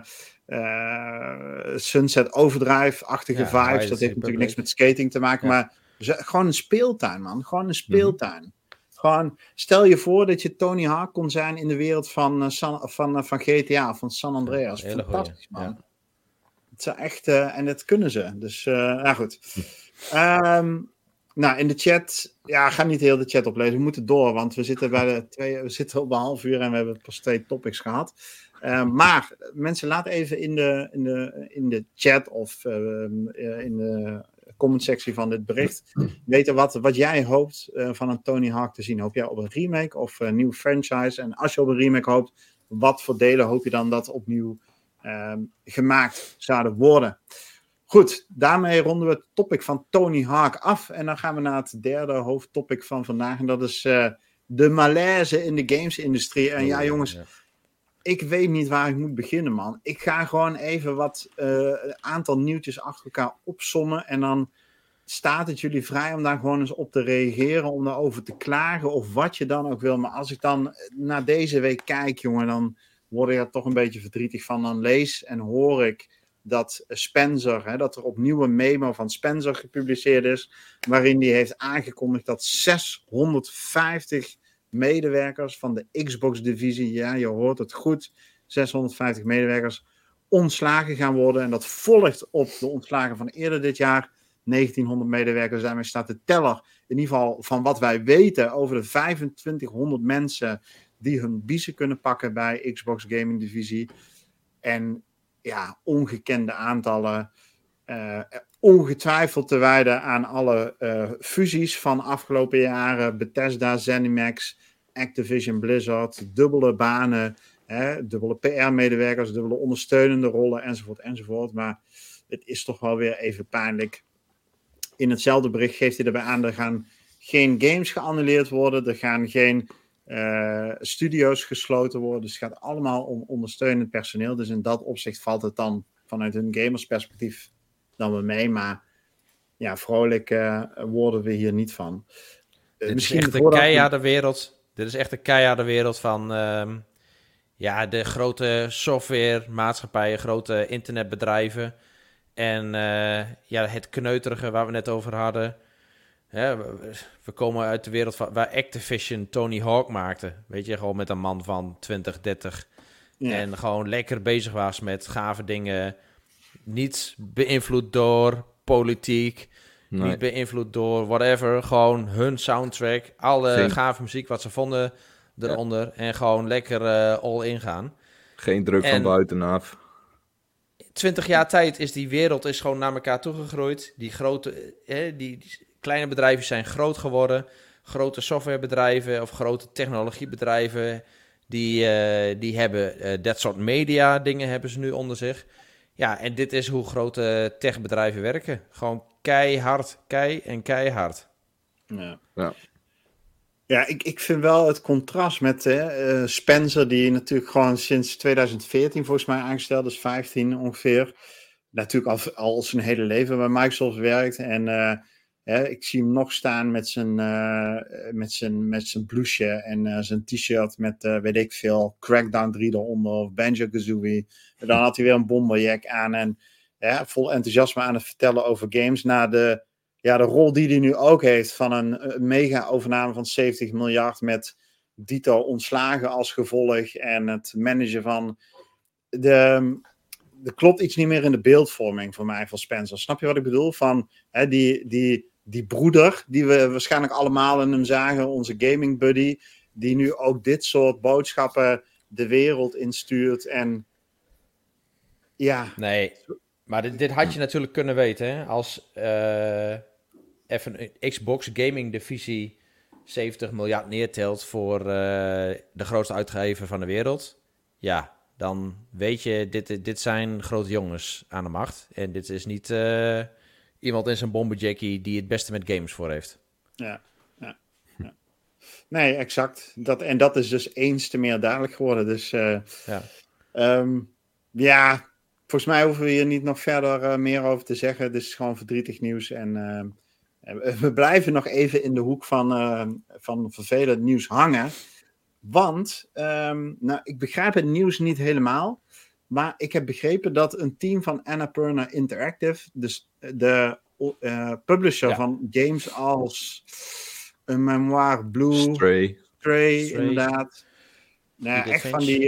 Sunset Overdrive-achtige vibes. Dat heeft natuurlijk niks met skating te maken. Ja. Maar gewoon een speeltuin, man. Gewoon een speeltuin. Mm-hmm. Gewoon, stel je voor dat je Tony Hawk kon zijn in de wereld van GTA, van San Andreas. Ja, fantastisch, man. Ja. Het is echt, en dat kunnen ze. Dus, goed. In de chat, ga niet heel de chat oplezen. We moeten door, want we zitten op een half uur en we hebben pas 2 topics gehad. Maar mensen, laat even in de chat of in de comment-sectie van dit bericht weten wat jij hoopt van een Tony Hawk te zien. Hoop jij op een remake of een nieuwe franchise? En als je op een remake hoopt, wat voor delen hoop je dan dat opnieuw gemaakt zouden worden? Goed, daarmee ronden we het topic van Tony Hawk af. En dan gaan we naar het derde hoofdtopic van vandaag. En dat is de malaise in de gamesindustrie. En jongens, ik weet niet waar ik moet beginnen, man. Ik ga gewoon even wat aantal nieuwtjes achter elkaar opsommen. En dan staat het jullie vrij om daar gewoon eens op te reageren. Om daarover te klagen of wat je dan ook wil. Maar als ik dan naar deze week kijk, jongen, dan word ik er toch een beetje verdrietig van. Dan lees en hoor ik dat Spencer, dat er opnieuw een memo van Spencer gepubliceerd is, waarin hij heeft aangekondigd dat 650 medewerkers van de Xbox-divisie, ja, je hoort het goed, 650 medewerkers ontslagen gaan worden. En dat volgt op de ontslagen van eerder dit jaar. 1900 medewerkers, daarmee staat de teller, in ieder geval van wat wij weten, over de 2500 mensen die hun biezen kunnen pakken bij Xbox Gaming Divisie. En ja, ongekende aantallen. Ongetwijfeld te wijden aan alle fusies van afgelopen jaren. Bethesda, ZeniMax, Activision Blizzard, dubbele banen, dubbele PR-medewerkers, dubbele ondersteunende rollen, enzovoort. Maar het is toch wel weer even pijnlijk. In hetzelfde bericht geeft hij erbij aan, er gaan geen games geannuleerd worden, er gaan geen studio's gesloten worden, dus het gaat allemaal om ondersteunend personeel. Dus in dat opzicht valt het dan vanuit een gamersperspectief dan wel mee, maar ja, vrolijk worden we hier niet van. Dit is echt een keiharde wereld. Dit is echt een keiharde wereld van de grote softwaremaatschappijen, grote internetbedrijven. En het kneuterige waar we net over hadden. We komen uit de wereld waar Activision Tony Hawk maakte. Weet je, gewoon met een man van 20, 30. Ja. En gewoon lekker bezig was met gave dingen. Niet beïnvloed door politiek. Nee. Niet beïnvloed door whatever. Gewoon hun soundtrack. Alle gave muziek wat ze vonden eronder. Ja. En gewoon lekker all-in gaan. Geen druk van buitenaf. 20 jaar tijd is die wereld gewoon naar elkaar toegegroeid. Die grote, die kleine bedrijven zijn groot geworden. Grote softwarebedrijven of grote technologiebedrijven, die hebben dat soort media dingen hebben ze nu onder zich. Ja, en dit is hoe grote techbedrijven werken. Gewoon keihard. Ja, ik vind wel het contrast met Spencer, die natuurlijk gewoon sinds 2014 volgens mij aangesteld is, 15 ongeveer. Natuurlijk al zijn hele leven bij Microsoft werkt. En ik zie hem nog staan met zijn blouseje en zijn t-shirt met, weet ik veel, Crackdown 3 eronder of Banjo-Kazooie. En dan had hij weer een bomberjack aan en vol enthousiasme aan het vertellen over games na de rol die hij nu ook heeft van een mega-overname van 70 miljard met dito ontslagen als gevolg en het managen van er klopt iets niet meer in de beeldvorming voor mij van Spencer. Snap je wat ik bedoel? Van die broeder die we waarschijnlijk allemaal in hem zagen, onze gaming buddy, die nu ook dit soort boodschappen de wereld instuurt en ja. Nee, maar dit had je natuurlijk kunnen weten, hè? Als even een Xbox Gaming Divisie 70 miljard neertelt voor de grootste uitgever van de wereld. Ja, dan weet je, dit zijn grote jongens aan de macht. En dit is niet iemand in zijn bomberjackie die het beste met games voor heeft. Ja. Nee, exact. Dat is dus eens te meer duidelijk geworden. Dus volgens mij hoeven we hier niet nog verder meer over te zeggen. Het is gewoon verdrietig nieuws. En we blijven nog even in de hoek van vervelend nieuws hangen. Want, ik begrijp het nieuws niet helemaal. Maar ik heb begrepen dat een team van Annapurna Interactive, dus de publisher van games als een Memoir Blue, Stray inderdaad. Nou, echt van die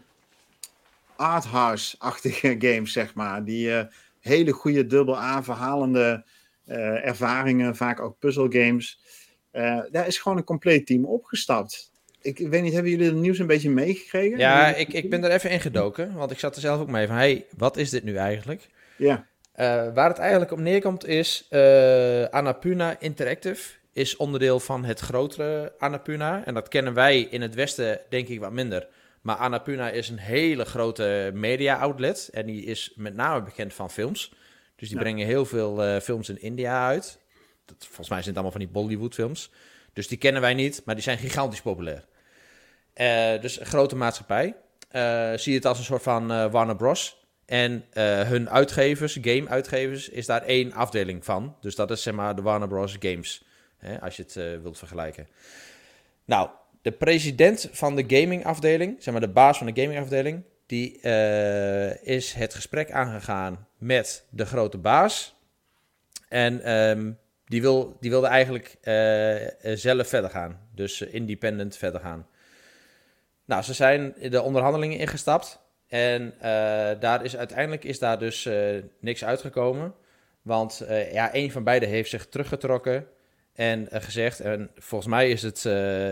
arthouse-achtige games, zeg maar. Die hele goede dubbel A verhalende ervaringen, vaak ook puzzelgames. Daar is gewoon een compleet team opgestapt. Ik weet niet, hebben jullie het nieuws een beetje meegekregen? Ja, ik ben er even in gedoken, want ik zat er zelf ook mee van, wat is dit nu eigenlijk? Ja. Waar het eigenlijk op neerkomt is, Annapurna Interactive is onderdeel van het grotere Annapurna. En dat kennen wij in het Westen denk ik wat minder. Maar Annapurna is een hele grote media-outlet en die is met name bekend van films. Dus die brengen heel veel films in India uit. Volgens mij zijn het allemaal van die Bollywood-films. Dus die kennen wij niet, maar die zijn gigantisch populair. Dus een grote maatschappij. Zie je het als een soort van Warner Bros. En hun uitgevers, game-uitgevers, is daar één afdeling van. Dus dat is zeg maar de Warner Bros. Games. Als je het wilt vergelijken. Nou, de president van de gamingafdeling, zeg maar de baas van de gamingafdeling, die is het gesprek aangegaan met de grote baas. En die wilde eigenlijk zelf verder gaan. Dus independent verder gaan. Nou, ze zijn de onderhandelingen ingestapt. En uiteindelijk is daar dus niks uitgekomen. Want een van beiden heeft zich teruggetrokken en gezegd... En volgens mij is het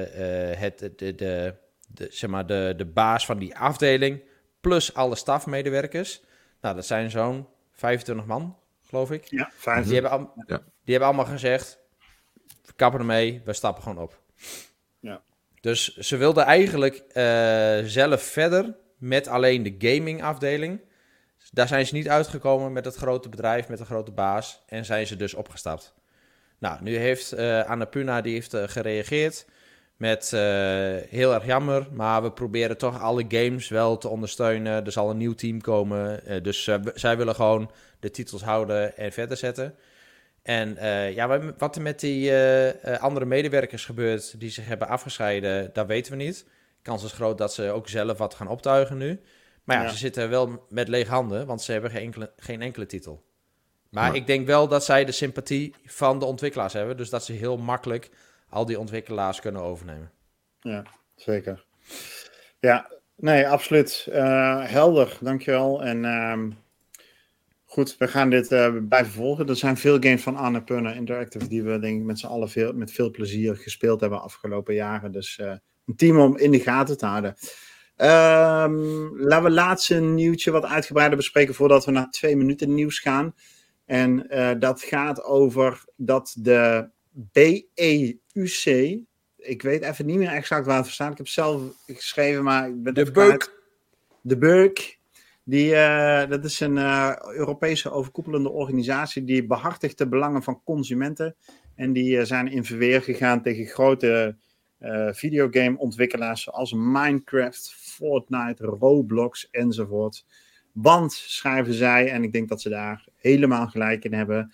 de baas van die afdeling... plus alle stafmedewerkers. Nou, dat zijn zo'n 25 man, geloof ik. Ja, 25. Die hebben allemaal gezegd... we kappen ermee, we stappen gewoon op. Ja. Dus ze wilden eigenlijk zelf verder... met alleen de gamingafdeling. Daar zijn ze niet uitgekomen met het grote bedrijf, met de grote baas. En zijn ze dus opgestapt. Nou, nu heeft Annapurna gereageerd met heel erg jammer. Maar we proberen toch alle games wel te ondersteunen. Er zal een nieuw team komen. Dus zij willen gewoon de titels houden en verder zetten. En wat er met die andere medewerkers gebeurt die zich hebben afgescheiden, dat weten we niet. Kans is groot dat ze ook zelf wat gaan optuigen nu. Maar ze zitten wel met lege handen, want ze hebben geen enkele titel. Maar ik denk wel dat zij de sympathie van de ontwikkelaars hebben. Dus dat ze heel makkelijk al die ontwikkelaars kunnen overnemen. Ja, zeker. Ja, nee, absoluut. Helder, dankjewel. En goed, we gaan dit blijven volgen. Er zijn veel games van Annapurna Interactive die we denk ik met z'n allen met veel plezier gespeeld hebben afgelopen jaren. Dus een team om in de gaten te houden. Laten we laatste nieuwtje wat uitgebreider bespreken voordat we naar 2 minuten nieuws gaan. En dat gaat over dat de BEUC, ik weet even niet meer exact waar het voor staat. Ik heb het zelf geschreven, maar ik ben de BEUC. De BEUC. Dat is een Europese overkoepelende organisatie die behartigt de belangen van consumenten. En die zijn in verweer gegaan tegen grote videogameontwikkelaars zoals Minecraft, Fortnite, Roblox enzovoort. Want, schrijven zij, en ik denk dat ze daar helemaal gelijk in hebben,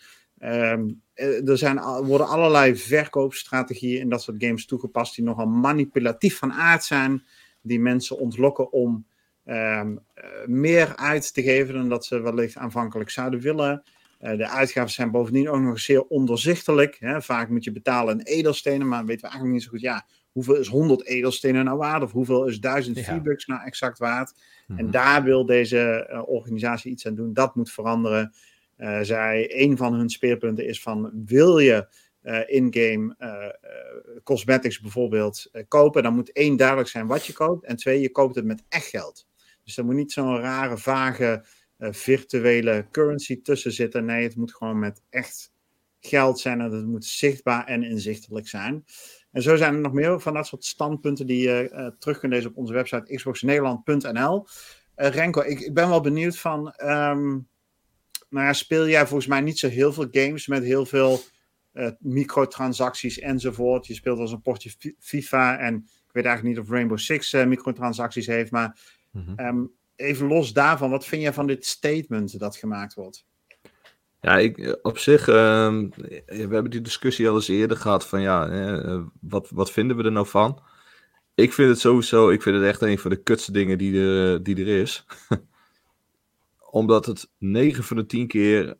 worden allerlei verkoopstrategieën in dat soort games toegepast die nogal manipulatief van aard zijn, die mensen ontlokken om meer uit te geven dan dat ze wellicht aanvankelijk zouden willen. De uitgaven zijn bovendien ook nog zeer onderzichtelijk. Hè? Vaak moet je betalen in edelstenen, maar weten we eigenlijk niet zo goed, hoeveel is 100 edelstenen nou waard? Of hoeveel is 1000 V-Bucks nou exact waard? Mm-hmm. En daar wil deze organisatie iets aan doen. Dat moet veranderen. Een van hun speerpunten is van, wil je in-game cosmetics bijvoorbeeld kopen, dan moet 1 duidelijk zijn wat je koopt. En 2, je koopt het met echt geld. Dus er moet niet zo'n rare, vage, virtuele currency tussen zitten. Nee, het moet gewoon met echt geld zijn en het moet zichtbaar en inzichtelijk zijn. En zo zijn er nog meer van dat soort standpunten die je terug kunt lezen op onze website xboxnederland.nl. Renko, ik ben wel benieuwd van, speel jij volgens mij niet zo heel veel games met heel veel microtransacties enzovoort. Je speelt als een potje FIFA en ik weet eigenlijk niet of Rainbow Six microtransacties heeft, maar even los daarvan, wat vind jij van dit statement dat gemaakt wordt? Ja, op zich, we hebben die discussie al eens eerder gehad van wat vinden we er nou van? Ik vind het echt een van de kutste dingen die er is. Omdat het 9 van de 10 keer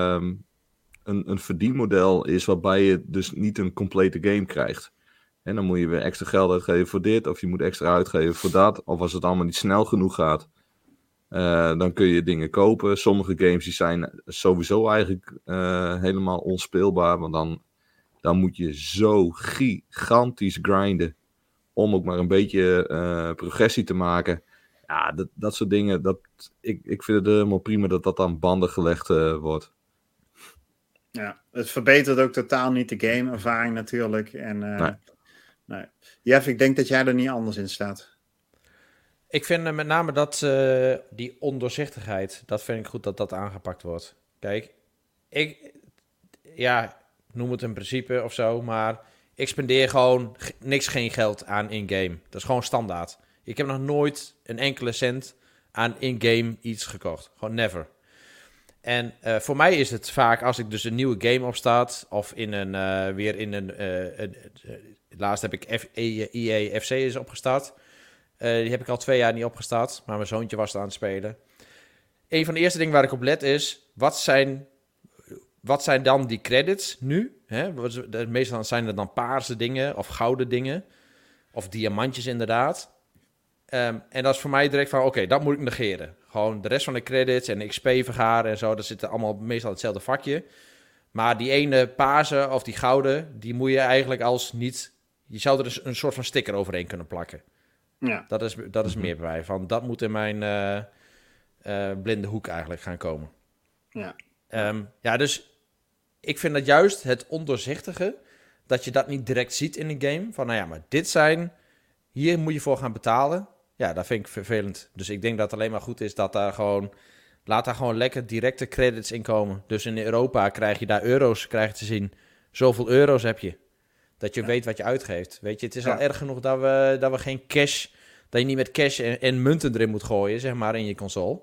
een verdienmodel is waarbij je dus niet een complete game krijgt. En dan moet je weer extra geld uitgeven voor dit, of je moet extra uitgeven voor dat. Of als het allemaal niet snel genoeg gaat, dan kun je dingen kopen. Sommige games die zijn sowieso eigenlijk helemaal onspeelbaar. Want dan moet je zo gigantisch grinden om ook maar een beetje progressie te maken. Ja, dat soort dingen. Ik vind het helemaal prima dat dat aan banden gelegd wordt. Ja, het verbetert ook totaal niet de gameervaring natuurlijk. En, nee. Jeff, ik denk dat jij er niet anders in staat. Ik vind met name dat die ondoorzichtigheid, dat vind ik goed dat dat aangepakt wordt. Kijk, ik noem het een principe of zo, maar ik spendeer gewoon geen geld aan in-game. Dat is gewoon standaard. Ik heb nog nooit een enkele cent aan in-game iets gekocht. Gewoon never. En voor mij is het vaak, als ik dus een nieuwe game opstart, of Laatst heb ik EA FC is opgestart. Die heb ik al 2 jaar niet opgestart. Maar mijn zoontje was er aan het spelen. Een van de eerste dingen waar ik op let is... Wat zijn dan die credits nu? Hè? Meestal zijn er dan paarse dingen of gouden dingen. Of diamantjes inderdaad. En dat is voor mij direct van... Oké, dat moet ik negeren. Gewoon de rest van de credits en XP vergaren en zo... dat zitten allemaal meestal in hetzelfde vakje. Maar die ene paarse of die gouden... die moet je eigenlijk als niet... Je zou er dus een soort van sticker overheen kunnen plakken. Ja. Dat is meer bij mij. Van, dat moet in mijn blinde hoek eigenlijk gaan komen. Ja. Dus ik vind dat juist het ondoorzichtige... dat je dat niet direct ziet in een game. Van, nou ja, maar dit zijn... Hier moet je voor gaan betalen. Ja, dat vind ik vervelend. Dus ik denk dat het alleen maar goed is dat daar gewoon... Laat daar gewoon lekker directe credits in komen. Dus in Europa krijg je daar euro's te zien. Zoveel euro's heb je. Dat je weet wat je uitgeeft. Weet je, het is al erg genoeg dat we geen cash... Dat je niet met cash en munten erin moet gooien, zeg maar, in je console.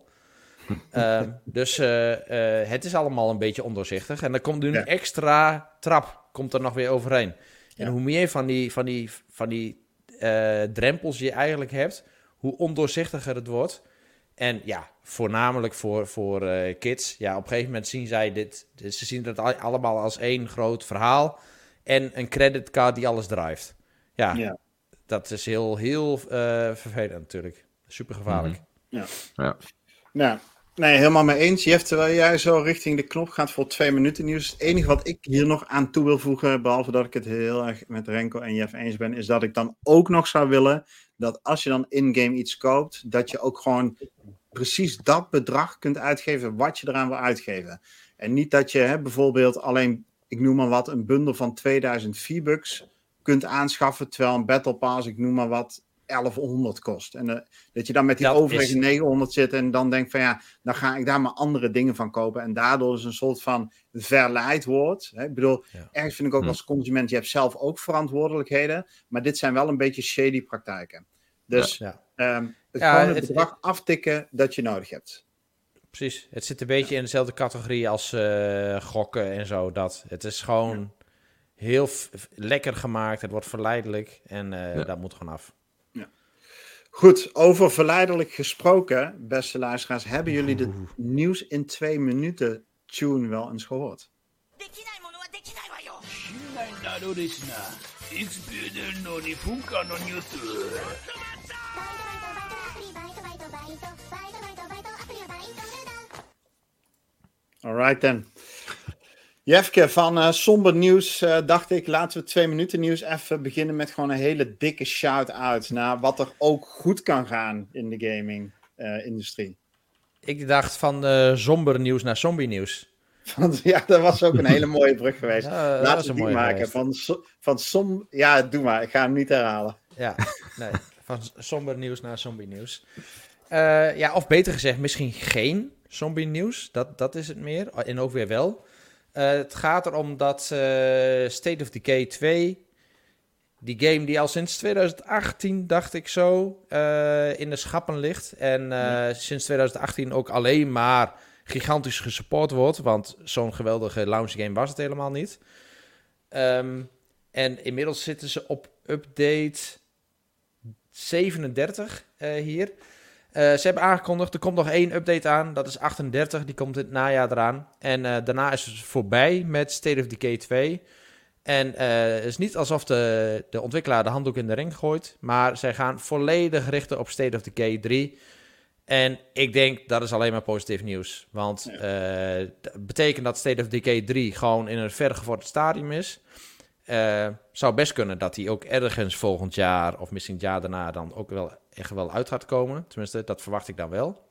Dus het is allemaal een beetje ondoorzichtig. En dan komt nu een extra trap, komt er nog weer overheen. En hoe meer van die drempels je eigenlijk hebt, hoe ondoorzichtiger het wordt. En ja, voornamelijk voor kids. Ja, op een gegeven moment zien zij dit. Ze zien het allemaal als één groot verhaal. En een creditcard die alles drijft. Ja. Dat is heel vervelend natuurlijk. Super gevaarlijk. Ja. Nou, nee, helemaal mee eens. Jeff, terwijl jij zo richting de knop gaat voor 2 minuten nieuws. Het enige wat ik hier nog aan toe wil voegen, behalve dat ik het heel erg met Renko en Jeff eens ben, is dat ik dan ook nog zou willen dat als je dan in-game iets koopt, dat je ook gewoon precies dat bedrag kunt uitgeven wat je eraan wil uitgeven. En niet dat je bijvoorbeeld alleen, ik noem maar wat, een bundel van 2000 V-Bucks kunt aanschaffen, terwijl een Battle Pass, ik noem maar wat, 1100 kost. En dat je dan met die overige 900 zit en dan denkt van ja, dan ga ik daar maar andere dingen van kopen. En daardoor is een soort van verleid wordt. Ik bedoel, ergens vind ik ook als consument, je hebt zelf ook verantwoordelijkheden, maar dit zijn wel een beetje shady praktijken. Dus gewoon het bedrag aftikken dat je nodig hebt. Precies. Het zit een beetje in dezelfde categorie als gokken en zo. Het is gewoon heel lekker gemaakt. Het wordt verleidelijk en dat moet gewoon af. Ja. Goed, over verleidelijk gesproken, beste luisteraars, hebben jullie de nieuws in 2 minuten tune wel eens gehoord? Alright then. Jefke, van somber nieuws dacht ik, laten we 2 minuten nieuws even beginnen met gewoon een hele dikke shout-out naar wat er ook goed kan gaan in de gaming-industrie. Ik dacht van somber nieuws naar zombie nieuws. Ja, dat was ook een hele mooie brug geweest. Laten we die maken. Ja, doe maar. Ik ga hem niet herhalen. Ja, nee. Van somber nieuws naar zombie nieuws. Of beter gezegd, misschien geen zombie nieuws. Dat is het meer. En ook weer wel. Het gaat erom dat State of Decay 2, die game die al sinds 2018, dacht ik zo, in de schappen ligt. En sinds 2018 ook alleen maar gigantisch gesupport wordt. Want zo'n geweldige launch game was het helemaal niet. En inmiddels zitten ze op update 37 hier. Ze hebben aangekondigd, er komt nog 1 update aan. Dat is 38, die komt in het najaar eraan. En daarna is het voorbij met State of Decay 2. En het is niet alsof de ontwikkelaar de handdoek in de ring gooit. Maar zij gaan volledig richten op State of Decay 3. En ik denk, dat is alleen maar positief nieuws. Want dat betekent dat State of Decay 3 gewoon in een vergevorderd stadium is. Zou best kunnen dat die ook ergens volgend jaar of misschien het jaar daarna dan ook wel echt wel uit gaat komen. Tenminste, dat verwacht ik dan wel.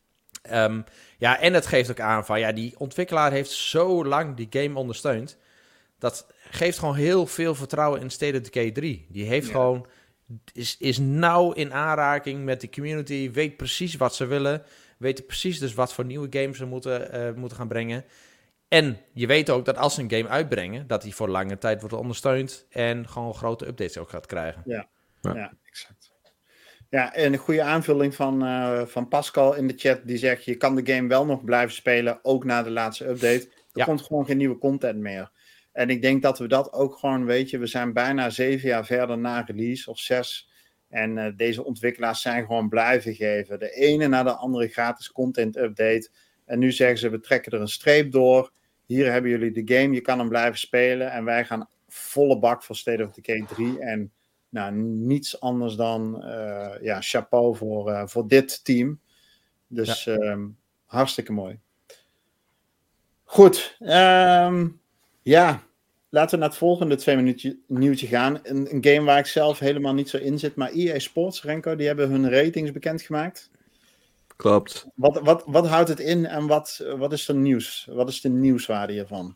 En het geeft ook aan van die ontwikkelaar heeft zo lang die game ondersteund. Dat geeft gewoon heel veel vertrouwen in State of Decay 3. Die heeft gewoon is nauw in aanraking met de community, weet precies wat ze willen, weten precies dus wat voor nieuwe games ze moeten gaan brengen. En je weet ook dat als ze een game uitbrengen, dat die voor lange tijd wordt ondersteund en gewoon grote updates ook gaat krijgen. Ja, exact. Ja, en een goede aanvulling van Pascal in de chat, die zegt, je kan de game wel nog blijven spelen, ook na de laatste update. Er komt gewoon geen nieuwe content meer. En ik denk dat we dat ook gewoon, weet je, we zijn bijna 7 jaar verder na release, of 6. En deze ontwikkelaars zijn gewoon blijven geven. De ene na de andere gratis content update. En nu zeggen ze, we trekken er een streep door. Hier hebben jullie de game, je kan hem blijven spelen. En wij gaan volle bak voor State of Decay 3. En nou, niets anders dan chapeau voor dit team. Dus hartstikke mooi. Goed, laten we naar het volgende 2 minuten nieuwtje gaan. Een game waar ik zelf helemaal niet zo in zit, maar EA Sports, Renko, die hebben hun ratings bekendgemaakt. Klopt. Wat houdt het in en wat is er nieuws? Wat is de nieuwswaarde hiervan?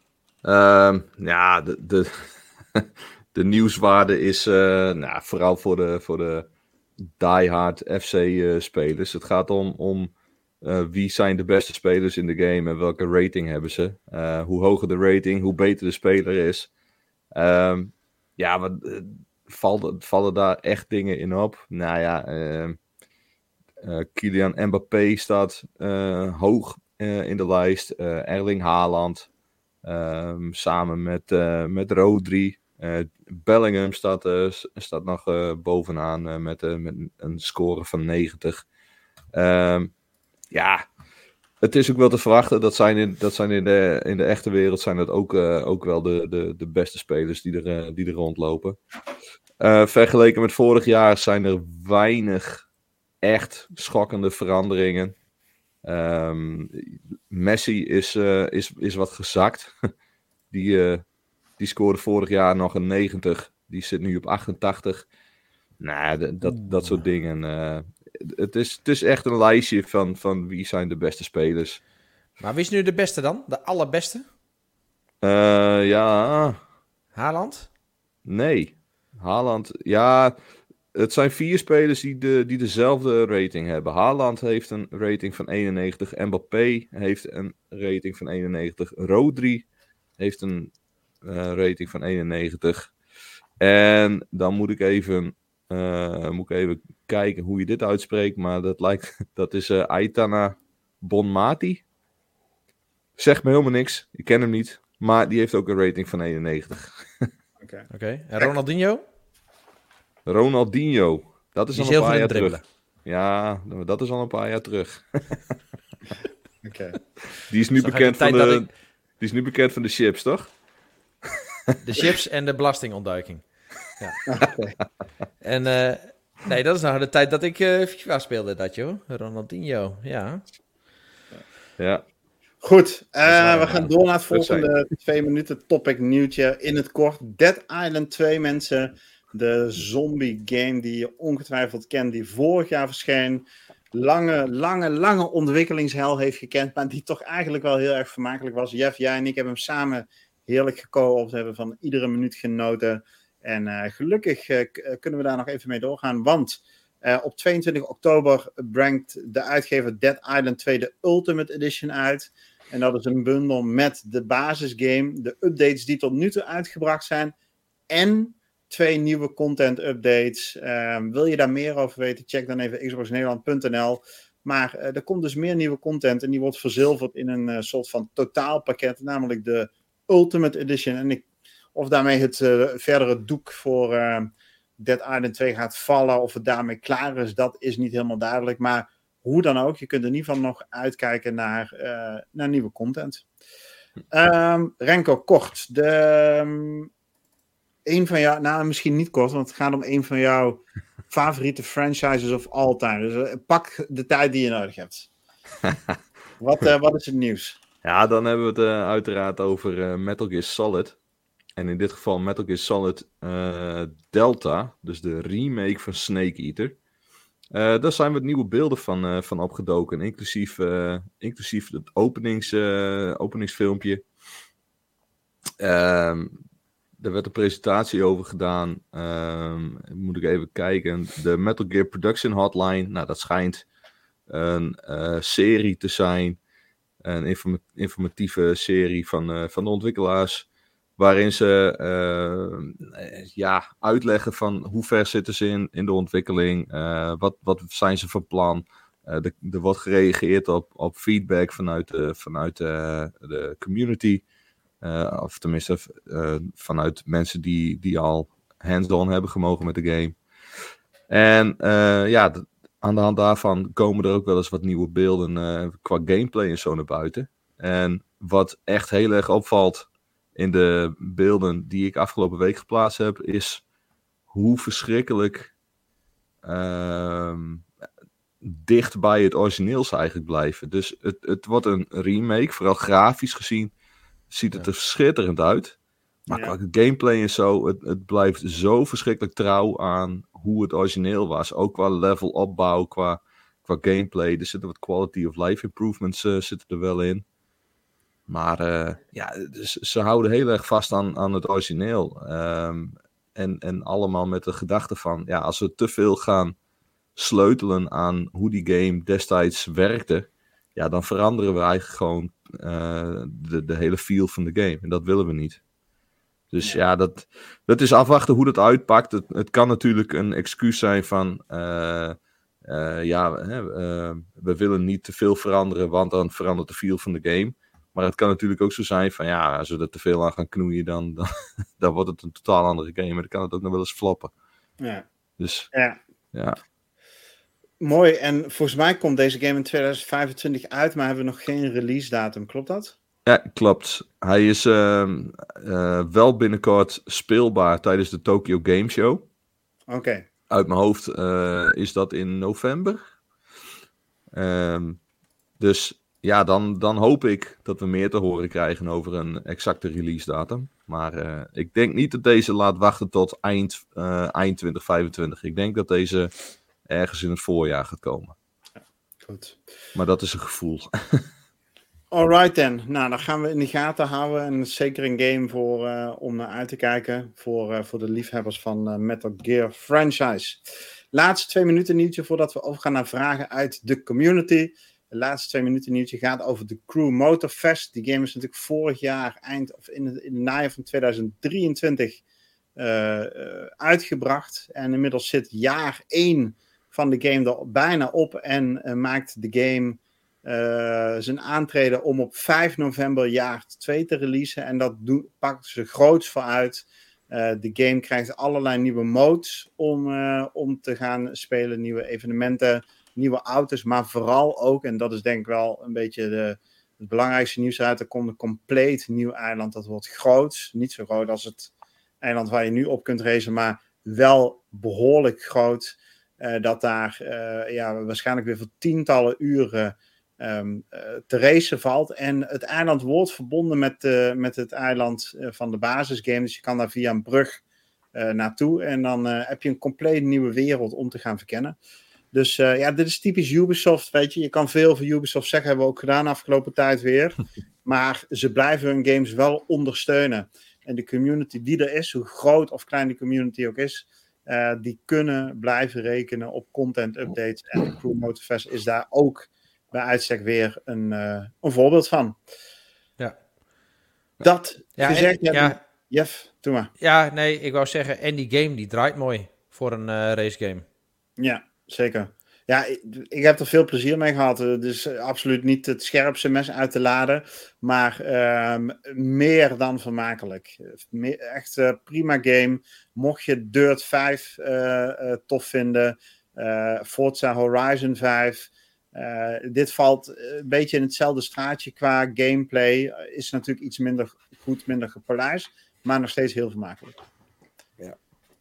De nieuwswaarde is vooral voor de diehard FC-spelers. Het gaat om wie zijn de beste spelers in de game en welke rating hebben ze. Hoe hoger de rating, hoe beter de speler is. Vallen daar echt dingen in op? Nou ja, Kylian Mbappé staat hoog in de lijst. Erling Haaland samen met Rodri. Bellingham staat nog bovenaan met een score van 90. Het is ook wel te verwachten. Dat zijn in de echte wereld zijn dat ook wel de beste spelers die er rondlopen. Vergeleken met vorig jaar zijn er weinig echt schokkende veranderingen. Messi is wat gezakt. Die scoorde vorig jaar nog een 90. Die zit nu op 88. Nou, dat soort dingen. Het is echt een lijstje van wie zijn de beste spelers. Maar wie is nu de beste dan? De allerbeste? Haaland? Nee. Haaland, ja. Het zijn 4 spelers die dezelfde rating hebben. Haaland heeft een rating van 91. Mbappé heeft een rating van 91. Rodri heeft een rating van 91. En dan moet ik even kijken hoe je dit uitspreekt. Maar dat is Aitana Bonmati. Zegt me helemaal niks. Ik ken hem niet. Maar die heeft ook een rating van 91. Oké. En Ronaldinho? Ronaldinho. Dat is al een paar jaar terug. Dribbelen. Ja, dat is al een paar jaar terug. Okay. Die is nu bekend van de chips, toch? De chips en de belastingontduiking. Ja. Okay. En dat is nou de tijd dat ik FIFA speelde, dat joh. Ronaldinho, ja. Ja. Goed, we gaan door naar het volgende 2 minuten topic nieuwtje. In het kort, Dead Island 2 mensen. De zombie game die je ongetwijfeld kent, die vorig jaar verscheen. Lange ontwikkelingshel heeft gekend, maar die toch eigenlijk wel heel erg vermakelijk was. Jeff, jij en ik hebben hem samen heerlijk geco-opt, hebben van iedere minuut genoten. En gelukkig kunnen we daar nog even mee doorgaan, want op 22 oktober brengt de uitgever Dead Island 2 de Ultimate Edition uit. En dat is een bundel met de basisgame, de updates die tot nu toe uitgebracht zijn en 2 nieuwe content updates. Wil je daar meer over weten? Check dan even xboxnederland.nl. Maar er komt dus meer nieuwe content en die wordt verzilverd in een soort van totaalpakket, namelijk de Ultimate Edition. En of daarmee het verdere doek voor Dead Island 2 gaat vallen, of het daarmee klaar is, dat is niet helemaal duidelijk. Maar hoe dan ook, je kunt in ieder geval nog uitkijken naar nieuwe content. Renko, kort. Een van jou, misschien niet kort, want het gaat om een van jouw favoriete franchises of all time. Dus pak de tijd die je nodig hebt. Wat is het nieuws? Ja, dan hebben we het uiteraard over Metal Gear Solid. En in dit geval Metal Gear Solid Delta, dus de remake van Snake Eater. Daar zijn wat nieuwe beelden van opgedoken, inclusief het openingsfilmpje. Er werd een presentatie over gedaan. Moet ik even kijken. De Metal Gear Production Hotline. Nou, dat schijnt een serie te zijn. Een informatieve serie van de ontwikkelaars. Waarin ze uitleggen van hoe ver zitten ze in de ontwikkeling. Wat zijn ze van plan. Er wordt gereageerd op feedback vanuit de community. Of tenminste vanuit mensen die al hands-on hebben gemogen met de game. En aan de hand daarvan komen er ook wel eens wat nieuwe beelden qua gameplay en zo naar buiten. En wat echt heel erg opvalt in de beelden die ik afgelopen week geplaatst heb, is hoe verschrikkelijk dicht bij het origineel ze eigenlijk blijven. Dus het wordt een remake, vooral grafisch gezien ziet het er schitterend uit. Maar qua gameplay en zo, het blijft zo verschrikkelijk trouw aan hoe het origineel was. Ook qua level opbouw, qua gameplay. Er zitten wat quality of life improvements zitten er wel in. Maar dus ze houden heel erg vast aan het origineel. En allemaal met de gedachte van, als we te veel gaan sleutelen aan hoe die game destijds werkte, dan veranderen we eigenlijk gewoon de hele feel van de game. En dat willen we niet. Dus dat is afwachten hoe dat uitpakt. Het kan natuurlijk een excuus zijn van we willen niet te veel veranderen, want dan verandert de feel van de game. Maar het kan natuurlijk ook zo zijn van als we er te veel aan gaan knoeien, dan wordt het een totaal andere game. Maar dan kan het ook nog wel eens floppen. Ja. Dus ja. Mooi. En volgens mij komt deze game in 2025 uit, maar hebben we nog geen release datum. Klopt dat? Ja, klopt. Hij is wel binnenkort speelbaar tijdens de Tokyo Game Show. Oké. Uit mijn hoofd is dat in november. Dus dan hoop ik dat we meer te horen krijgen over een exacte release datum. Maar ik denk niet dat deze laat wachten tot eind 2025. Ik denk dat deze ergens in het voorjaar gaat komen. Ja, goed. Maar dat is een gevoel. Alright then. Nou, dan gaan we in de gaten houden. En zeker een game om naar uit te kijken. Voor de liefhebbers van Metal Gear franchise. Laatste 2 minuten nieuwtje voordat we overgaan naar vragen uit de community. De laatste 2 minuten nieuwtje gaat over de Crew Motorfest. Die game is natuurlijk vorig jaar, in het najaar van 2023 uitgebracht. En inmiddels zit jaar 1 van de game er bijna op. En maakt de game zijn aantreden om op 5 november jaar 2 te releasen. En dat pakt ze groots voor uit. De game krijgt allerlei nieuwe modes om te gaan spelen. Nieuwe evenementen, nieuwe auto's. Maar vooral ook, en dat is denk ik wel een beetje het belangrijkste nieuws eruit. Er komt een compleet nieuw eiland. Dat wordt groots. Niet zo groot als het eiland waar je nu op kunt racen. Maar wel behoorlijk groot. Dat daar waarschijnlijk weer voor tientallen uren te racen valt. En het eiland wordt verbonden met het eiland van de basisgame. Dus je kan daar via een brug naartoe. En dan heb je een compleet nieuwe wereld om te gaan verkennen. Dus dit is typisch Ubisoft, weet je. Je kan veel van Ubisoft zeggen, hebben we ook gedaan de afgelopen tijd weer. Maar ze blijven hun games wel ondersteunen. En de community die er is, hoe groot of klein die community ook is, die kunnen blijven rekenen op content updates. En de Crew Motorfest is daar ook bij uitstek weer een voorbeeld van. Ja. Dat gezegd hebben. Jeff, doe maar. Ja, nee, ik wou zeggen, en die game die draait mooi voor een racegame. Ja, zeker. Ja, ik heb er veel plezier mee gehad. Dus absoluut niet het scherpste mes uit te laden. Maar meer dan vermakelijk. Echt prima game. Mocht je Dirt 5 tof vinden. Forza Horizon 5. Dit valt een beetje in hetzelfde straatje qua gameplay. Is natuurlijk iets minder goed, minder gepolijst. Maar nog steeds heel vermakelijk. Ja.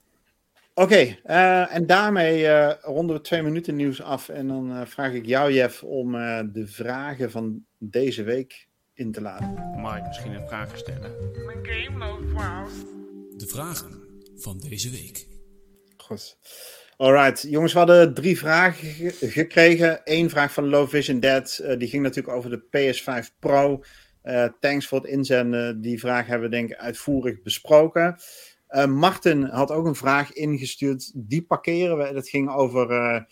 Oké, en daarmee ronden we 2 minuten nieuws af. En dan vraag ik jou, Jeff, om de vragen van deze week in te laden. Mag ik misschien een vraag stellen? Mijn game loopt fout. De vragen van deze week. Goed. Alright, jongens, we hadden 3 vragen gekregen. 1 vraag van Low Vision Dead. Die ging natuurlijk over de PS5 Pro. Thanks voor het inzenden. Die vraag hebben we denk ik uitvoerig besproken. Martin had ook een vraag ingestuurd. Die parkeren we. Dat ging over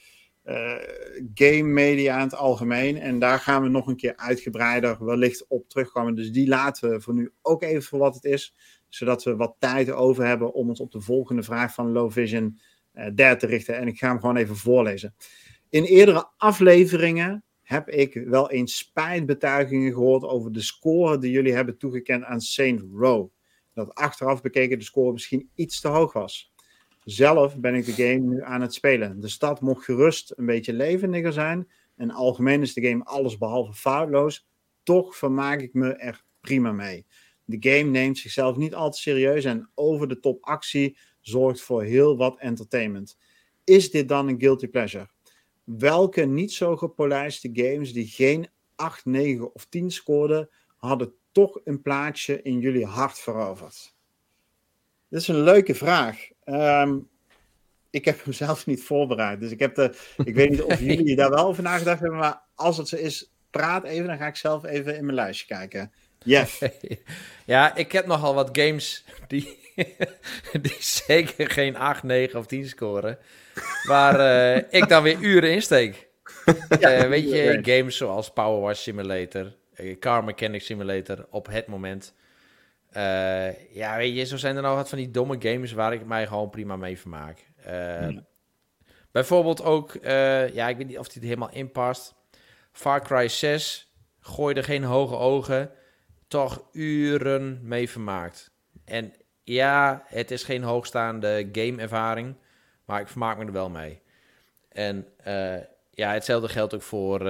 game media in het algemeen. En daar gaan we nog een keer uitgebreider wellicht op terugkomen. Dus die laten we voor nu ook even voor wat het is. Zodat we wat tijd over hebben om ons op de volgende vraag van Low Vision Dead te richten. En ik ga hem gewoon even voorlezen. In eerdere afleveringen heb ik wel eens spijtbetuigingen gehoord over de score die jullie hebben toegekend aan Saints Row. Dat achteraf bekeken de score misschien iets te hoog was. Zelf ben ik de game nu aan het spelen. De stad mocht gerust een beetje levendiger zijn. En algemeen is de game allesbehalve foutloos. Toch vermaak ik me er prima mee. De game neemt zichzelf niet al te serieus en over de top actie zorgt voor heel wat entertainment. Is dit dan een guilty pleasure? Welke niet zo gepolijste games die geen 8, 9 of 10 scoorden, hadden toch een plaatsje in jullie hart veroverd? Dit is een leuke vraag. Ik heb hem zelf niet voorbereid. Dus ik weet niet of jullie daar wel over nagedacht hebben. Maar als het zo is, praat even. Dan ga ik zelf even in mijn lijstje kijken. Jeff. Ja, ik heb nogal wat games die zeker geen 8, 9 of 10 scoren. Waar ik dan weer uren insteek. Weet je, games zoals Power Wash Simulator, Car Mechanic Simulator op het moment. Ja, weet je, zo zijn er nou wat van die domme games waar ik mij gewoon prima mee vermaak. Bijvoorbeeld ook, ik weet niet of die er helemaal in past. Far Cry 6, gooi er geen hoge ogen, toch uren mee vermaakt. En ja, het is geen hoogstaande gameervaring, maar ik vermaak me er wel mee. En hetzelfde geldt ook voor,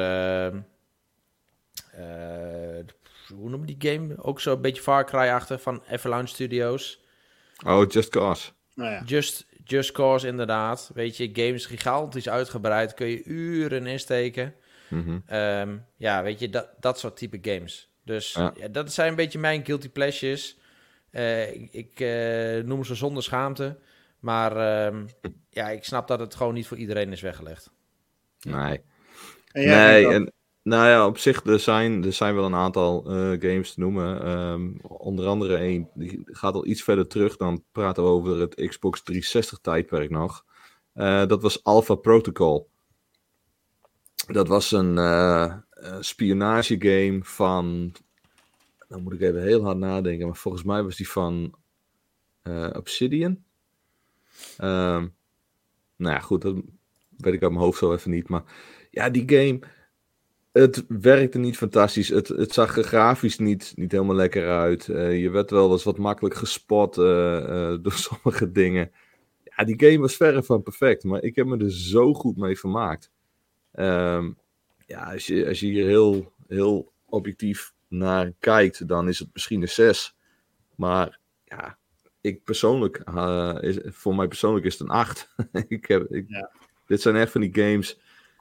hoe noem je die game? Ook zo'n beetje Far Cry-achtig van Avalanche Studios. Oh, Just Cause. Nou ja. Just Cause, inderdaad. Weet je, games gigantisch uitgebreid. Kun je uren insteken. Mhm. Weet je, dat soort type games. Dus dat zijn een beetje mijn guilty pleasures. Ik noem ze zonder schaamte. Maar ik snap dat het gewoon niet voor iedereen is weggelegd. Nee. En nou ja, op zich, er zijn wel een aantal games te noemen. Onder andere één, die gaat al iets verder terug. Dan praten we over het Xbox 360 tijdperk nog. Dat was Alpha Protocol. Dat was een spionagegame van... Dan moet ik even heel hard nadenken. Maar volgens mij was die van Obsidian. Nou ja, goed, dat weet ik uit mijn hoofd zo even niet. Maar ja, die game... Het werkte niet fantastisch. Het zag er grafisch niet helemaal lekker uit. Je werd wel eens wat makkelijk gespot door sommige dingen. Ja, die game was verre van perfect. Maar ik heb me er zo goed mee vermaakt. Als je hier heel, heel objectief naar kijkt, dan is het misschien een 6. Maar ja, voor mij persoonlijk is het een 8. Dit zijn echt van die games...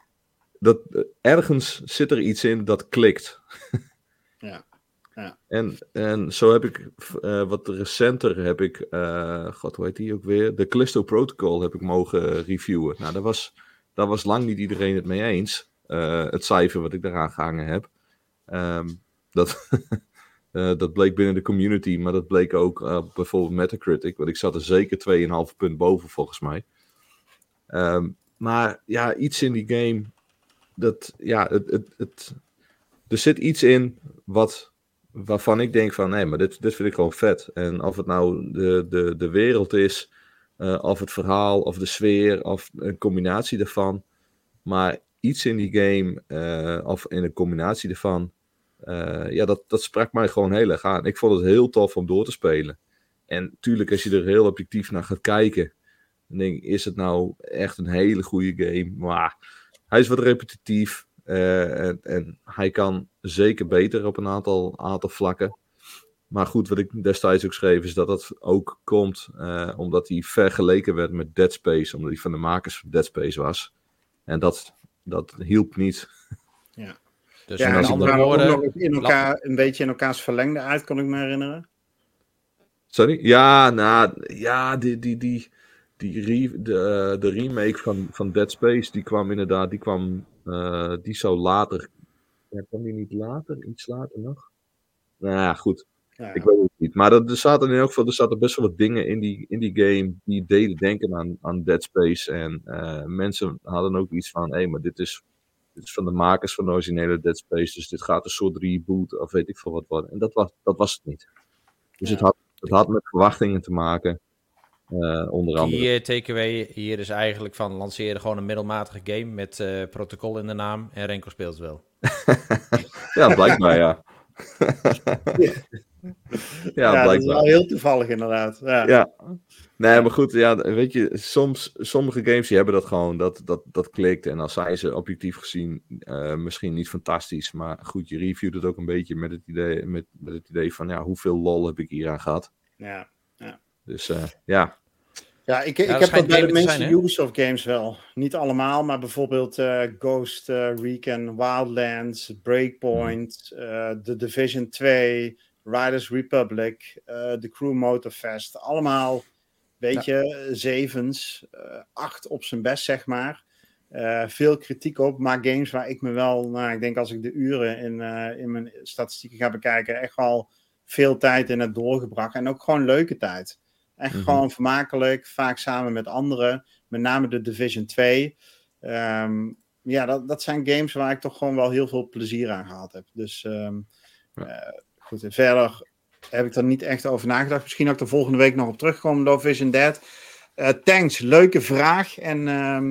Ergens zit er iets in dat klikt. Ja. En zo heb ik wat recenter hoe heet die ook weer? De Callisto Protocol heb ik mogen reviewen. Nou, daar was lang niet iedereen het mee eens. Het cijfer wat ik eraan gehangen heb. Dat bleek binnen de community, maar dat bleek ook bijvoorbeeld Metacritic. Want ik zat er zeker 2,5 punt boven volgens mij. Maar ja, iets in die game... er zit iets in waarvan ik denk van, nee, maar dit vind ik gewoon vet. En of het nou de wereld is, of het verhaal, of de sfeer, of een combinatie daarvan. Maar iets in die game, of in een combinatie daarvan, dat sprak mij gewoon heel erg aan. Ik vond het heel tof om door te spelen. En tuurlijk, als je er heel objectief naar gaat kijken, dan denk ik, is het nou echt een hele goede game? Maar... Hij is wat repetitief en hij kan zeker beter op een aantal vlakken. Maar goed, wat ik destijds ook schreef is dat dat ook komt omdat hij vergeleken werd met Dead Space. Omdat hij van de makers van Dead Space was. En dat hielp niet. Ja. Dus ja, met en andere ook woorden... nog een beetje in elkaars verlengde uit, kon ik me herinneren. Sorry? Ja, de remake van Dead Space, die zou later... Ja, kwam die niet later? Iets later nog? Nou ja, goed. Ja. Ik weet het niet. Maar er zaten in elk geval best wel wat dingen in die game die deden denken aan Dead Space. En mensen hadden ook iets van, maar dit is van de makers van de originele Dead Space, dus dit gaat een soort reboot of weet ik veel wat worden. En dat was het niet. Dus het had met verwachtingen te maken. Onder andere. Die takeaway hier is eigenlijk van lanceren gewoon een middelmatige game met protocol in de naam en Renko speelt wel. Ja, blijkbaar, ja. Ja, dat is blijkbaar. wel heel toevallig inderdaad. Ja. Ja. Nee, maar goed, ja, weet je, sommige games die hebben dat gewoon, dat klikt. En dan zijn ze objectief gezien misschien niet fantastisch. Maar goed, je reviewt het ook een beetje met het idee van, ja, hoeveel lol heb ik hier aan gehad. Ja. Dus ja. Ja, ik dat heb dat schijnt bij de gamen te meeste zijn, hè? Ubisoft games wel. Niet allemaal, maar bijvoorbeeld Ghost Recon Wildlands, Breakpoint, The Division 2, Riders Republic, The Crew Motorfest. Allemaal, weet je, zevens, 8 op zijn best, zeg maar. Veel kritiek op, maar games waar ik me wel, ik denk als ik de uren in mijn statistieken ga bekijken, echt wel veel tijd in heb doorgebracht. En ook gewoon leuke tijd. Echt gewoon vermakelijk, vaak samen met anderen. Met name de Division 2. Dat zijn games waar ik toch gewoon wel heel veel plezier aan gehad heb. Dus goed, en verder heb ik er niet echt over nagedacht. Misschien ook de volgende week nog op terugkomen door Division Dead. Thanks, leuke vraag. En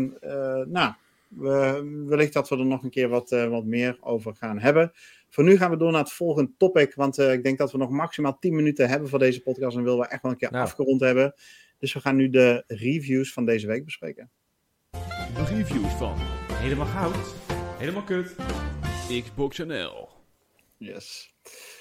wellicht dat we er nog een keer wat meer over gaan hebben. Voor nu gaan we door naar het volgende topic, want ik denk dat we nog maximaal 10 minuten hebben voor deze podcast en willen we echt wel een keer afgerond hebben. Dus we gaan nu de reviews van deze week bespreken. De reviews van Helemaal Goud, Helemaal Kut, Xbox NL. Yes.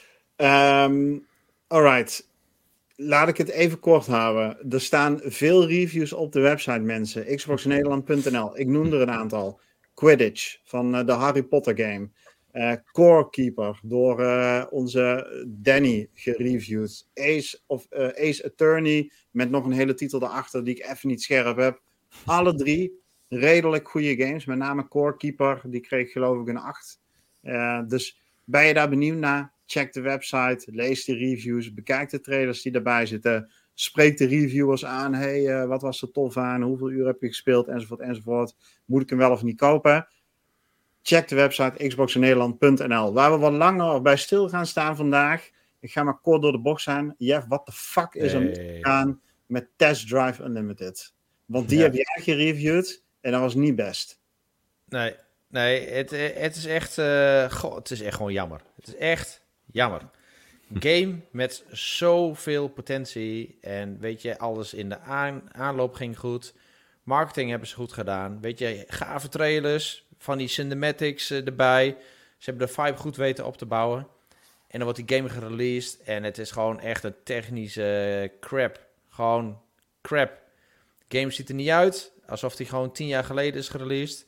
Alright. Laat ik het even kort houden. Er staan veel reviews op de website, mensen. xboxnederland.nl. Ik noem er een aantal. Quidditch van de Harry Potter game. Core Keeper door onze Danny gereviewd. Ace Attorney met nog een hele titel daarachter die ik even niet scherp heb. Alle 3 redelijk goede games. Met name Core Keeper, die kreeg geloof ik een 8. Dus ben je daar benieuwd naar? Check de website, lees de reviews, bekijk de trailers die daarbij zitten. Spreek de reviewers aan. Hey, wat was er tof aan? Hoeveel uur heb je gespeeld? Enzovoort. Moet ik hem wel of niet kopen? Check de website xboxnederland.nl. Waar we wat langer bij stil gaan staan vandaag. Ik ga maar kort door de bocht zijn. Jeff, wat de fuck is er misgegaan met Test Drive Unlimited? Want die heb jij gereviewd en dat was niet best. Nee, het is echt... het is echt gewoon jammer. Het is echt jammer. Game met zoveel potentie. En weet je, alles in de aanloop ging goed. Marketing hebben ze goed gedaan. Weet je, gave trailers... Van die cinematics erbij. Ze hebben de vibe goed weten op te bouwen. En dan wordt die game gereleased. En het is gewoon echt een technische crap. Gewoon crap. De game ziet er niet uit. Alsof die gewoon 10 jaar geleden is gereleased.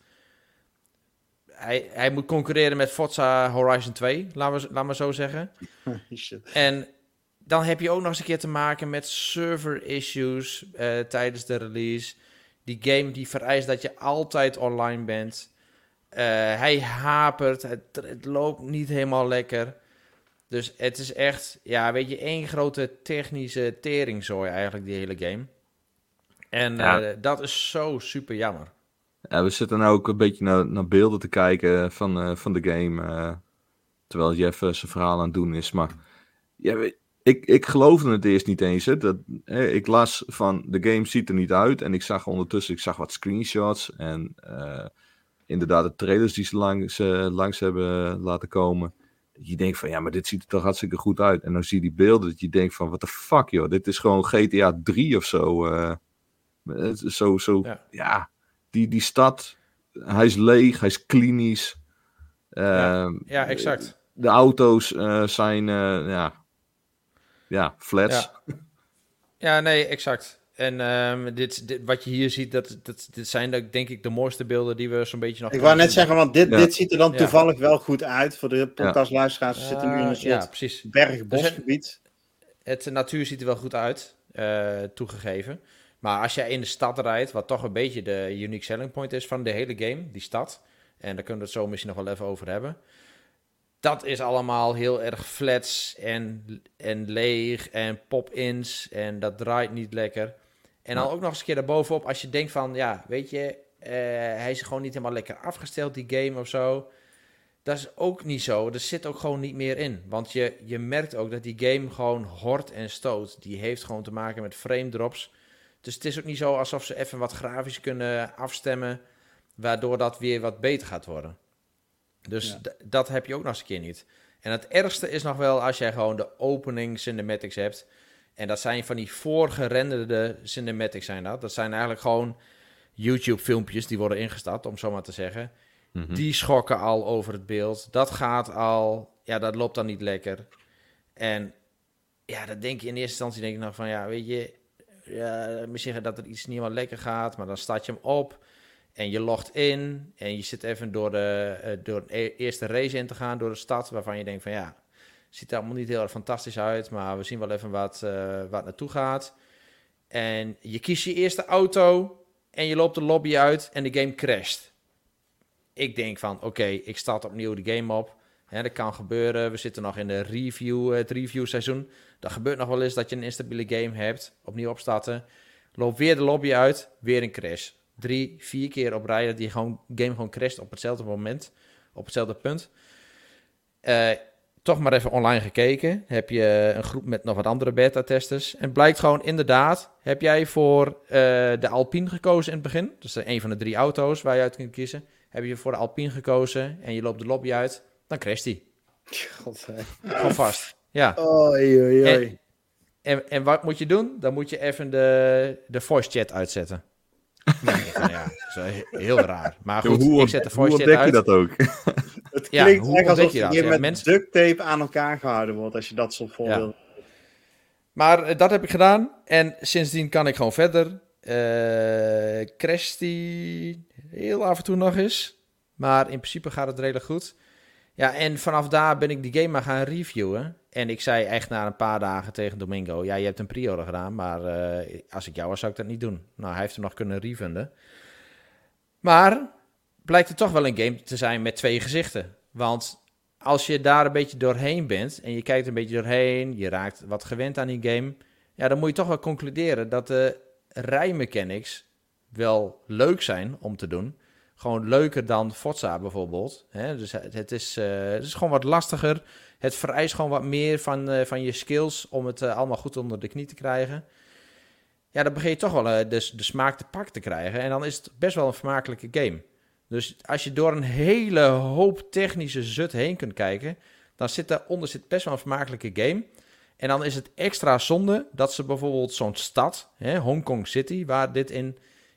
Hij moet concurreren met Forza Horizon 2. Laat maar zo zeggen. En dan heb je ook nog eens een keer te maken met server issues tijdens de release. Die game die vereist dat je altijd online bent. Hij hapert, het loopt niet helemaal lekker. Dus het is echt, ja, weet je, één grote technische teringzooi eigenlijk, die hele game. En dat is zo super jammer. Ja, we zitten nou ook een beetje naar beelden te kijken van de game. Terwijl Jeff zijn verhaal aan het doen is. Maar ja, ik geloofde het eerst niet eens. Hè, ik las van, de game ziet er niet uit. En ik zag ondertussen wat screenshots en... inderdaad, de trailers die ze langs hebben laten komen. Je denkt van, ja, maar dit ziet er toch hartstikke goed uit. En dan zie je die beelden dat je denkt van, what the fuck, joh. Dit is gewoon GTA 3 of zo. Ja, die stad, hij is leeg, hij is klinisch. Ja, exact. De auto's zijn, flats. Ja, nee, exact. En dit, wat je hier ziet, dit zijn denk ik de mooiste beelden die we zo'n beetje nog... Ik wou net zeggen, want dit ziet er dan toevallig wel goed uit voor de podcastluisteraars. We zitten nu in een soort berg-bosgebied. Het natuur ziet er wel goed uit, toegegeven. Maar als jij in de stad rijdt, wat toch een beetje de unique selling point is van de hele game, die stad. En daar kunnen we het zo misschien nog wel even over hebben. Dat is allemaal heel erg flats en leeg en pop-ins en dat draait niet lekker. En dan ook nog eens een keer daarbovenop, als je denkt van, ja, weet je, hij is gewoon niet helemaal lekker afgesteld, die game of zo. Dat is ook niet zo. Er zit ook gewoon niet meer in. Want je merkt ook dat die game gewoon hort en stoot. Die heeft gewoon te maken met frame drops. Dus het is ook niet zo alsof ze even wat grafisch kunnen afstemmen, waardoor dat weer wat beter gaat worden. Dus dat heb je ook nog eens een keer niet. En het ergste is nog wel als jij gewoon de opening cinematics hebt. En dat zijn van die voorgerenderde cinematics zijn dat. Dat zijn eigenlijk gewoon YouTube-filmpjes die worden ingestart, om zo maar te zeggen. Mhm. Die schokken al over het beeld. Dat gaat al... Ja, dat loopt dan niet lekker. En ja, dan denk je in eerste instantie denk ik nog van... Ja, weet je... Ja, misschien dat er iets niet helemaal lekker gaat, maar dan start je hem op... En je logt in en je zit even door de eerste race in te gaan door de stad... waarvan je denkt van ja, ziet er allemaal niet heel erg fantastisch uit... maar we zien wel even wat naartoe gaat. En je kiest je eerste auto en je loopt de lobby uit en de game crasht. Ik denk van oké, ik start opnieuw de game op. Ja, dat kan gebeuren. We zitten nog in het review seizoen. Dat gebeurt nog wel eens dat je een instabiele game hebt. Opnieuw opstarten. Loop weer de lobby uit, weer een crash. 3, 4 keer op rij dat die game gewoon crasht op hetzelfde moment. Op hetzelfde punt. Toch maar even online gekeken. Heb je een groep met nog wat andere beta-testers. En blijkt gewoon inderdaad, heb jij voor de Alpine gekozen in het begin. Dus een van de 3 auto's waar je uit kunt kiezen. Heb je voor de Alpine gekozen en je loopt de lobby uit, dan crasht die. Gewoon vast. Ja. Oei. En wat moet je doen? Dan moet je even de voice chat uitzetten. Ja, dat is heel raar. Maar goed, hoe ik zet de voice hoe chat ontdek je uit. dat ook? Het Ja, klinkt hoe echt alsof ontdek je dat? je Ja, met mensen- duct tape aan elkaar gehouden wordt als je dat soort voorbeelden... Maar dat heb ik gedaan. En sindsdien kan ik gewoon verder. Crasht die heel af en toe nog eens. Maar in principe gaat het redelijk goed. Ja, en vanaf daar ben ik die game maar gaan reviewen. En ik zei echt na een paar dagen tegen Domingo... Ja, je hebt een pre-order gedaan, maar als ik jou was, zou ik dat niet doen. Nou, hij heeft hem nog kunnen refunden. Maar blijkt het toch wel een game te zijn met 2 gezichten. Want als je daar een beetje doorheen bent... en je kijkt een beetje doorheen... je raakt wat gewend aan die game... ja, dan moet je toch wel concluderen... dat de rijmechanics wel leuk zijn om te doen... Gewoon leuker dan Forza bijvoorbeeld. Hè? Dus het is gewoon wat lastiger. Het vereist gewoon wat meer van je skills om het allemaal goed onder de knie te krijgen. Ja, dan begin je toch wel de smaak te pak te krijgen. En dan is het best wel een vermakelijke game. Dus als je door een hele hoop technische zut heen kunt kijken... dan zit daaronder best wel een vermakelijke game. En dan is het extra zonde dat ze bijvoorbeeld zo'n stad... Hongkong City, waar dit in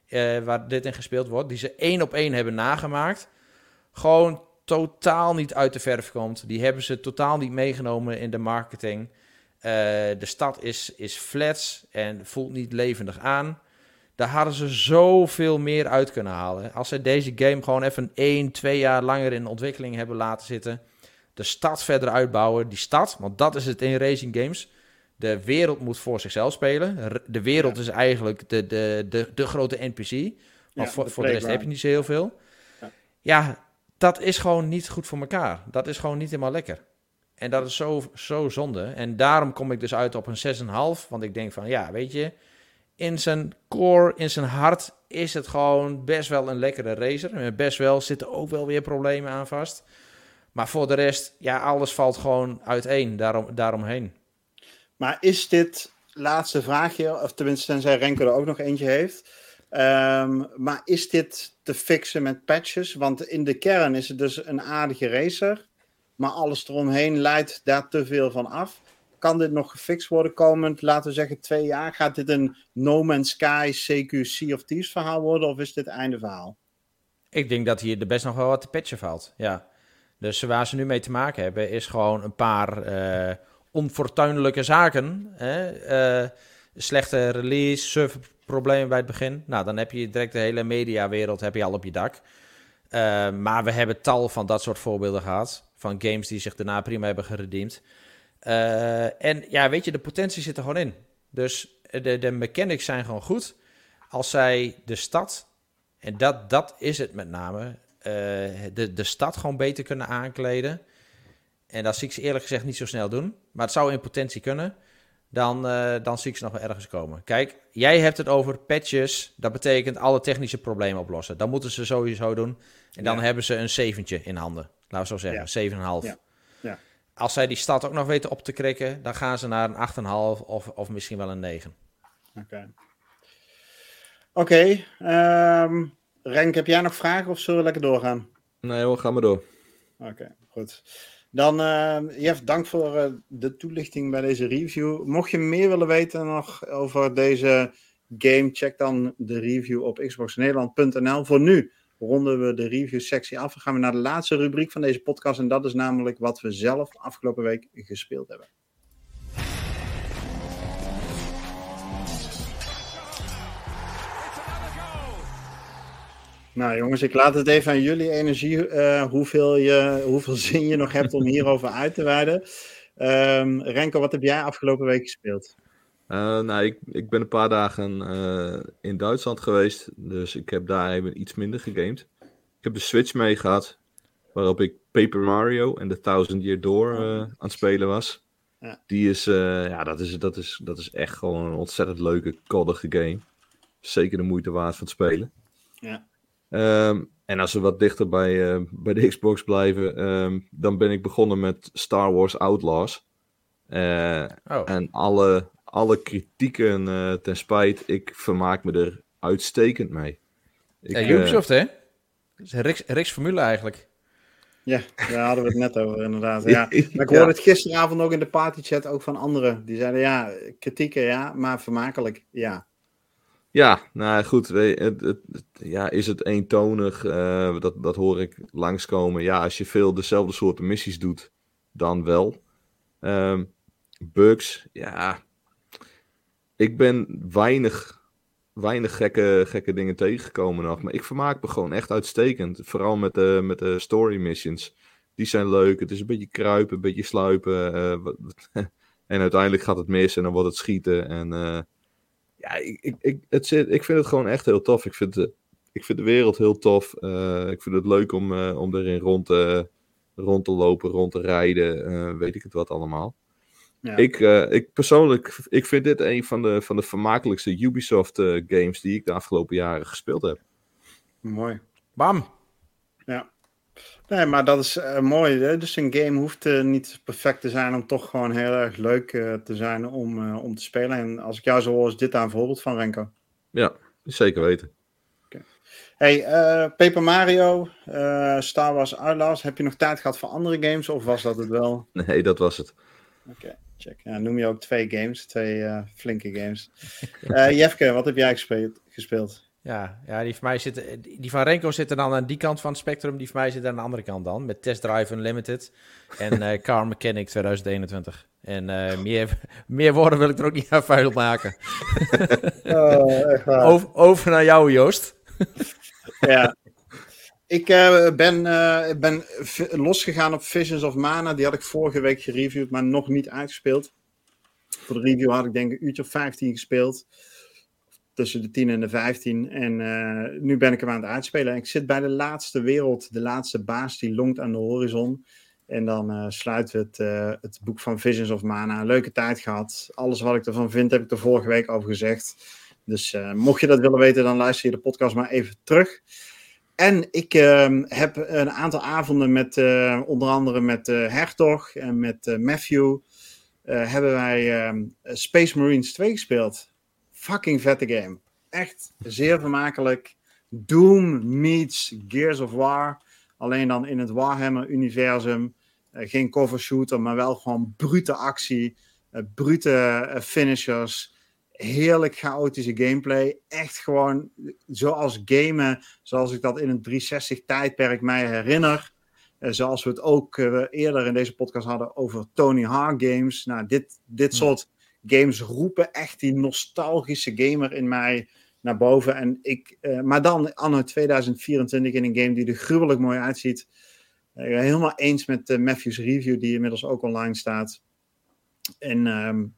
gespeeld wordt... die ze 1 op 1 hebben nagemaakt... gewoon totaal niet uit de verf komt. Die hebben ze totaal niet meegenomen in de marketing. De stad is flats en voelt niet levendig aan. Daar hadden ze zoveel meer uit kunnen halen. Als ze deze game gewoon even 1, 2 jaar langer in ontwikkeling hebben laten zitten... de stad verder uitbouwen. Die stad, want dat is het in racing games... De wereld moet voor zichzelf spelen. De wereld is eigenlijk de grote NPC. Want voor de rest heb je niet zo heel veel. Ja, dat is gewoon niet goed voor elkaar. Dat is gewoon niet helemaal lekker. En dat is zo zonde. En daarom kom ik dus uit op een 6,5. Want ik denk van, ja, weet je... in zijn core, in zijn hart... is het gewoon best wel een lekkere racer. Best wel, zitten ook wel weer problemen aan vast. Maar voor de rest, ja, alles valt gewoon uiteen daaromheen. Maar is dit, laatste vraagje, of tenminste tenzij Renko er ook nog eentje heeft... maar is dit te fixen met patches? Want in de kern is het dus een aardige racer... maar alles eromheen leidt daar te veel van af. Kan dit nog gefixt worden komend, laten we zeggen, 2 jaar? Gaat dit een No Man's Sky, CQ, Sea of Thieves verhaal worden... of is dit einde verhaal? Ik denk dat hier er best nog wel wat te patchen valt, ja. Dus waar ze nu mee te maken hebben... is gewoon een paar... onfortuinlijke zaken. Slechte release, serverproblemen bij het begin. Nou, dan heb je direct de hele mediawereld heb je al op je dak. Maar we hebben tal van dat soort voorbeelden gehad. Van games die zich daarna prima hebben geredeemd. En ja, weet je, de potentie zit er gewoon in. Dus de mechanics zijn gewoon goed. Als zij de stad, en dat is het met name... de stad gewoon beter kunnen aankleden... En dat zie ik ze eerlijk gezegd niet zo snel doen. Maar het zou in potentie kunnen. Dan zie ik ze nog wel ergens komen. Kijk, jij hebt het over patches. Dat betekent alle technische problemen oplossen. Dat moeten ze sowieso doen. En dan hebben ze een 7'tje in handen. Laten we zo zeggen, 7,5. Ja. Als zij die stad ook nog weten op te krikken... dan gaan ze naar een 8,5 of misschien wel een 9. Oké. Renk, heb jij nog vragen of zullen we lekker doorgaan? Nee hoor, ga maar door. Oké, goed. Dan, Jeff, dank voor de toelichting bij deze review. Mocht je meer willen weten nog over deze game, check dan de review op xboxnederland.nl. Voor nu ronden we de review-sectie af en gaan we naar de laatste rubriek van deze podcast. En dat is namelijk wat we zelf de afgelopen week gespeeld hebben. Nou jongens, ik laat het even aan jullie energie, hoeveel zin je nog hebt om hierover uit te wijden. Renko, wat heb jij afgelopen week gespeeld? Ik ben een paar dagen in Duitsland geweest, dus ik heb daar even iets minder gegamed. Ik heb de Switch mee gehad, waarop ik Paper Mario en The Thousand Year Door aan het spelen was. Ja. Die is, dat is echt gewoon een ontzettend leuke, koddige game. Zeker de moeite waard van het spelen. Ja. En als we wat dichter bij de Xbox blijven, dan ben ik begonnen met Star Wars Outlaws. En alle kritieken ten spijt, ik vermaak me er uitstekend mee. Ubisoft, hè? Dat is Rick's formule eigenlijk. Ja, daar hadden we het net over, inderdaad. Ja. Maar ik hoorde het gisteravond ook in de partychat ook van anderen. Die zeiden, ja, kritieken, ja, maar vermakelijk, ja. Ja, nou goed, is het eentonig? Dat hoor ik langskomen. Ja, als je veel dezelfde soorten missies doet, dan wel. Bugs, ja. Ik ben weinig gekke dingen tegengekomen nog. Maar ik vermaak me gewoon echt uitstekend. Vooral met de story missions. Die zijn leuk. Het is een beetje kruipen, een beetje sluipen. En uiteindelijk gaat het mis en dan wordt het schieten. En ja, ik vind het gewoon echt heel tof. Ik vind de wereld heel tof. Ik vind het leuk om erin rond te lopen, rond te rijden. Weet ik het wat allemaal. Ja. Ik persoonlijk, ik vind dit een van de vermakelijkste Ubisoft games die ik de afgelopen jaren gespeeld heb. Mooi. Bam! Ja. Nee, maar dat is mooi. Hè? Dus een game hoeft niet perfect te zijn om toch gewoon heel erg leuk te zijn om te spelen. En als ik jou zo hoor, is dit daar een voorbeeld van, Renko? Ja, zeker weten. Okay. Hey, Paper Mario, Star Wars Outlaws. Heb je nog tijd gehad voor andere games of was dat het wel? Nee, dat was het. Oké, check. Ja, noem je ook 2 games, 2 flinke games. Jefke, wat heb jij gespeeld? Ja, die van Renko zit er dan aan die kant van het spectrum. Die van mij zit aan de andere kant dan. Met Test Drive Unlimited en Car Mechanic 2021. En meer woorden wil ik er ook niet aan vuil maken. Echt waar. Over naar jou, Joost. Ja. Ik ben losgegaan op Visions of Mana. Die had ik vorige week gereviewd, maar nog niet uitgespeeld. Voor de review had ik denk een uurtje of 15 gespeeld. Tussen de 10 en de 15. En nu ben ik hem aan het uitspelen. En ik zit bij de laatste wereld. De laatste baas die longt aan de horizon. En dan sluiten we het boek van Visions of Mana. Leuke tijd gehad. Alles wat ik ervan vind heb ik er vorige week over gezegd. Dus mocht je dat willen weten, dan luister je de podcast maar even terug. En ik heb een aantal avonden met onder andere met Hertog en met Matthew. Hebben wij Space Marines 2 gespeeld. Fucking vette game. Echt zeer vermakelijk. Doom meets Gears of War. Alleen dan in het Warhammer-universum. Geen cover shooter, maar wel gewoon brute actie. Brute finishers. Heerlijk chaotische gameplay. Echt gewoon zoals gamen. Zoals ik dat in een 360-tijdperk mij herinner. Zoals we het ook eerder in deze podcast hadden over Tony Hawk games. Nou, dit soort games roepen echt die nostalgische gamer in mij naar boven. En maar dan anno 2024 in een game die er gruwelijk mooi uitziet. Helemaal eens met Matthew's review die inmiddels ook online staat. En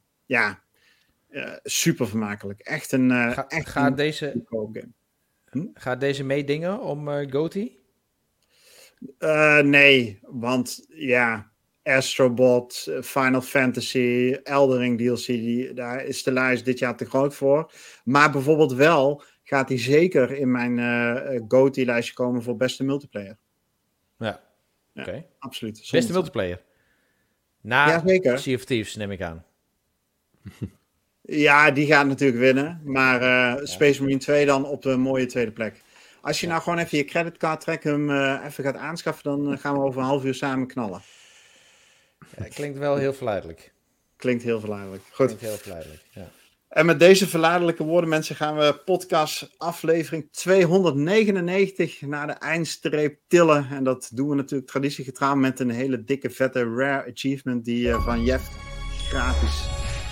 super vermakelijk. Echt een gaat game. Gaat deze meedingen om GOTY? Nee, want ja, Astrobot, Final Fantasy, Elden Ring DLC, daar is de lijst dit jaar te groot voor. Maar bijvoorbeeld wel gaat hij zeker in mijn GOTY-lijstje komen voor beste multiplayer. Ja, oké. Absoluut. Beste multiplayer? Ja, zeker. Sea of Thieves neem ik aan. Ja, die gaat natuurlijk winnen. Maar Space Marine 2 dan op de mooie tweede plek. Als je nou gewoon even je creditcard trekt, hem even gaat aanschaffen, dan gaan we over een half uur samen knallen. Ja, klinkt wel heel verleidelijk. Klinkt heel verleidelijk. Goed. Klinkt heel verleidelijk, ja. En met deze verleidelijke woorden, mensen, gaan we podcast aflevering 299 naar de eindstreep tillen. En dat doen we natuurlijk traditiegetrouw met een hele dikke, vette rare achievement die je van Jeff gratis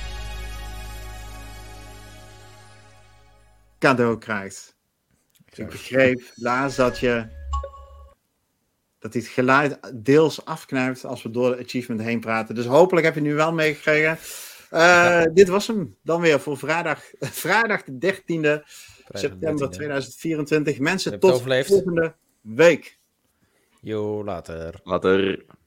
cadeau krijgt. Ik begreep laatst dat hij het geluid deels afknijpt als we door de achievement heen praten. Dus hopelijk heb je nu wel meegekregen. Dit was hem dan weer voor vrijdag de 13e september 2024. Mensen, tot volgende week. Jo, later. Later.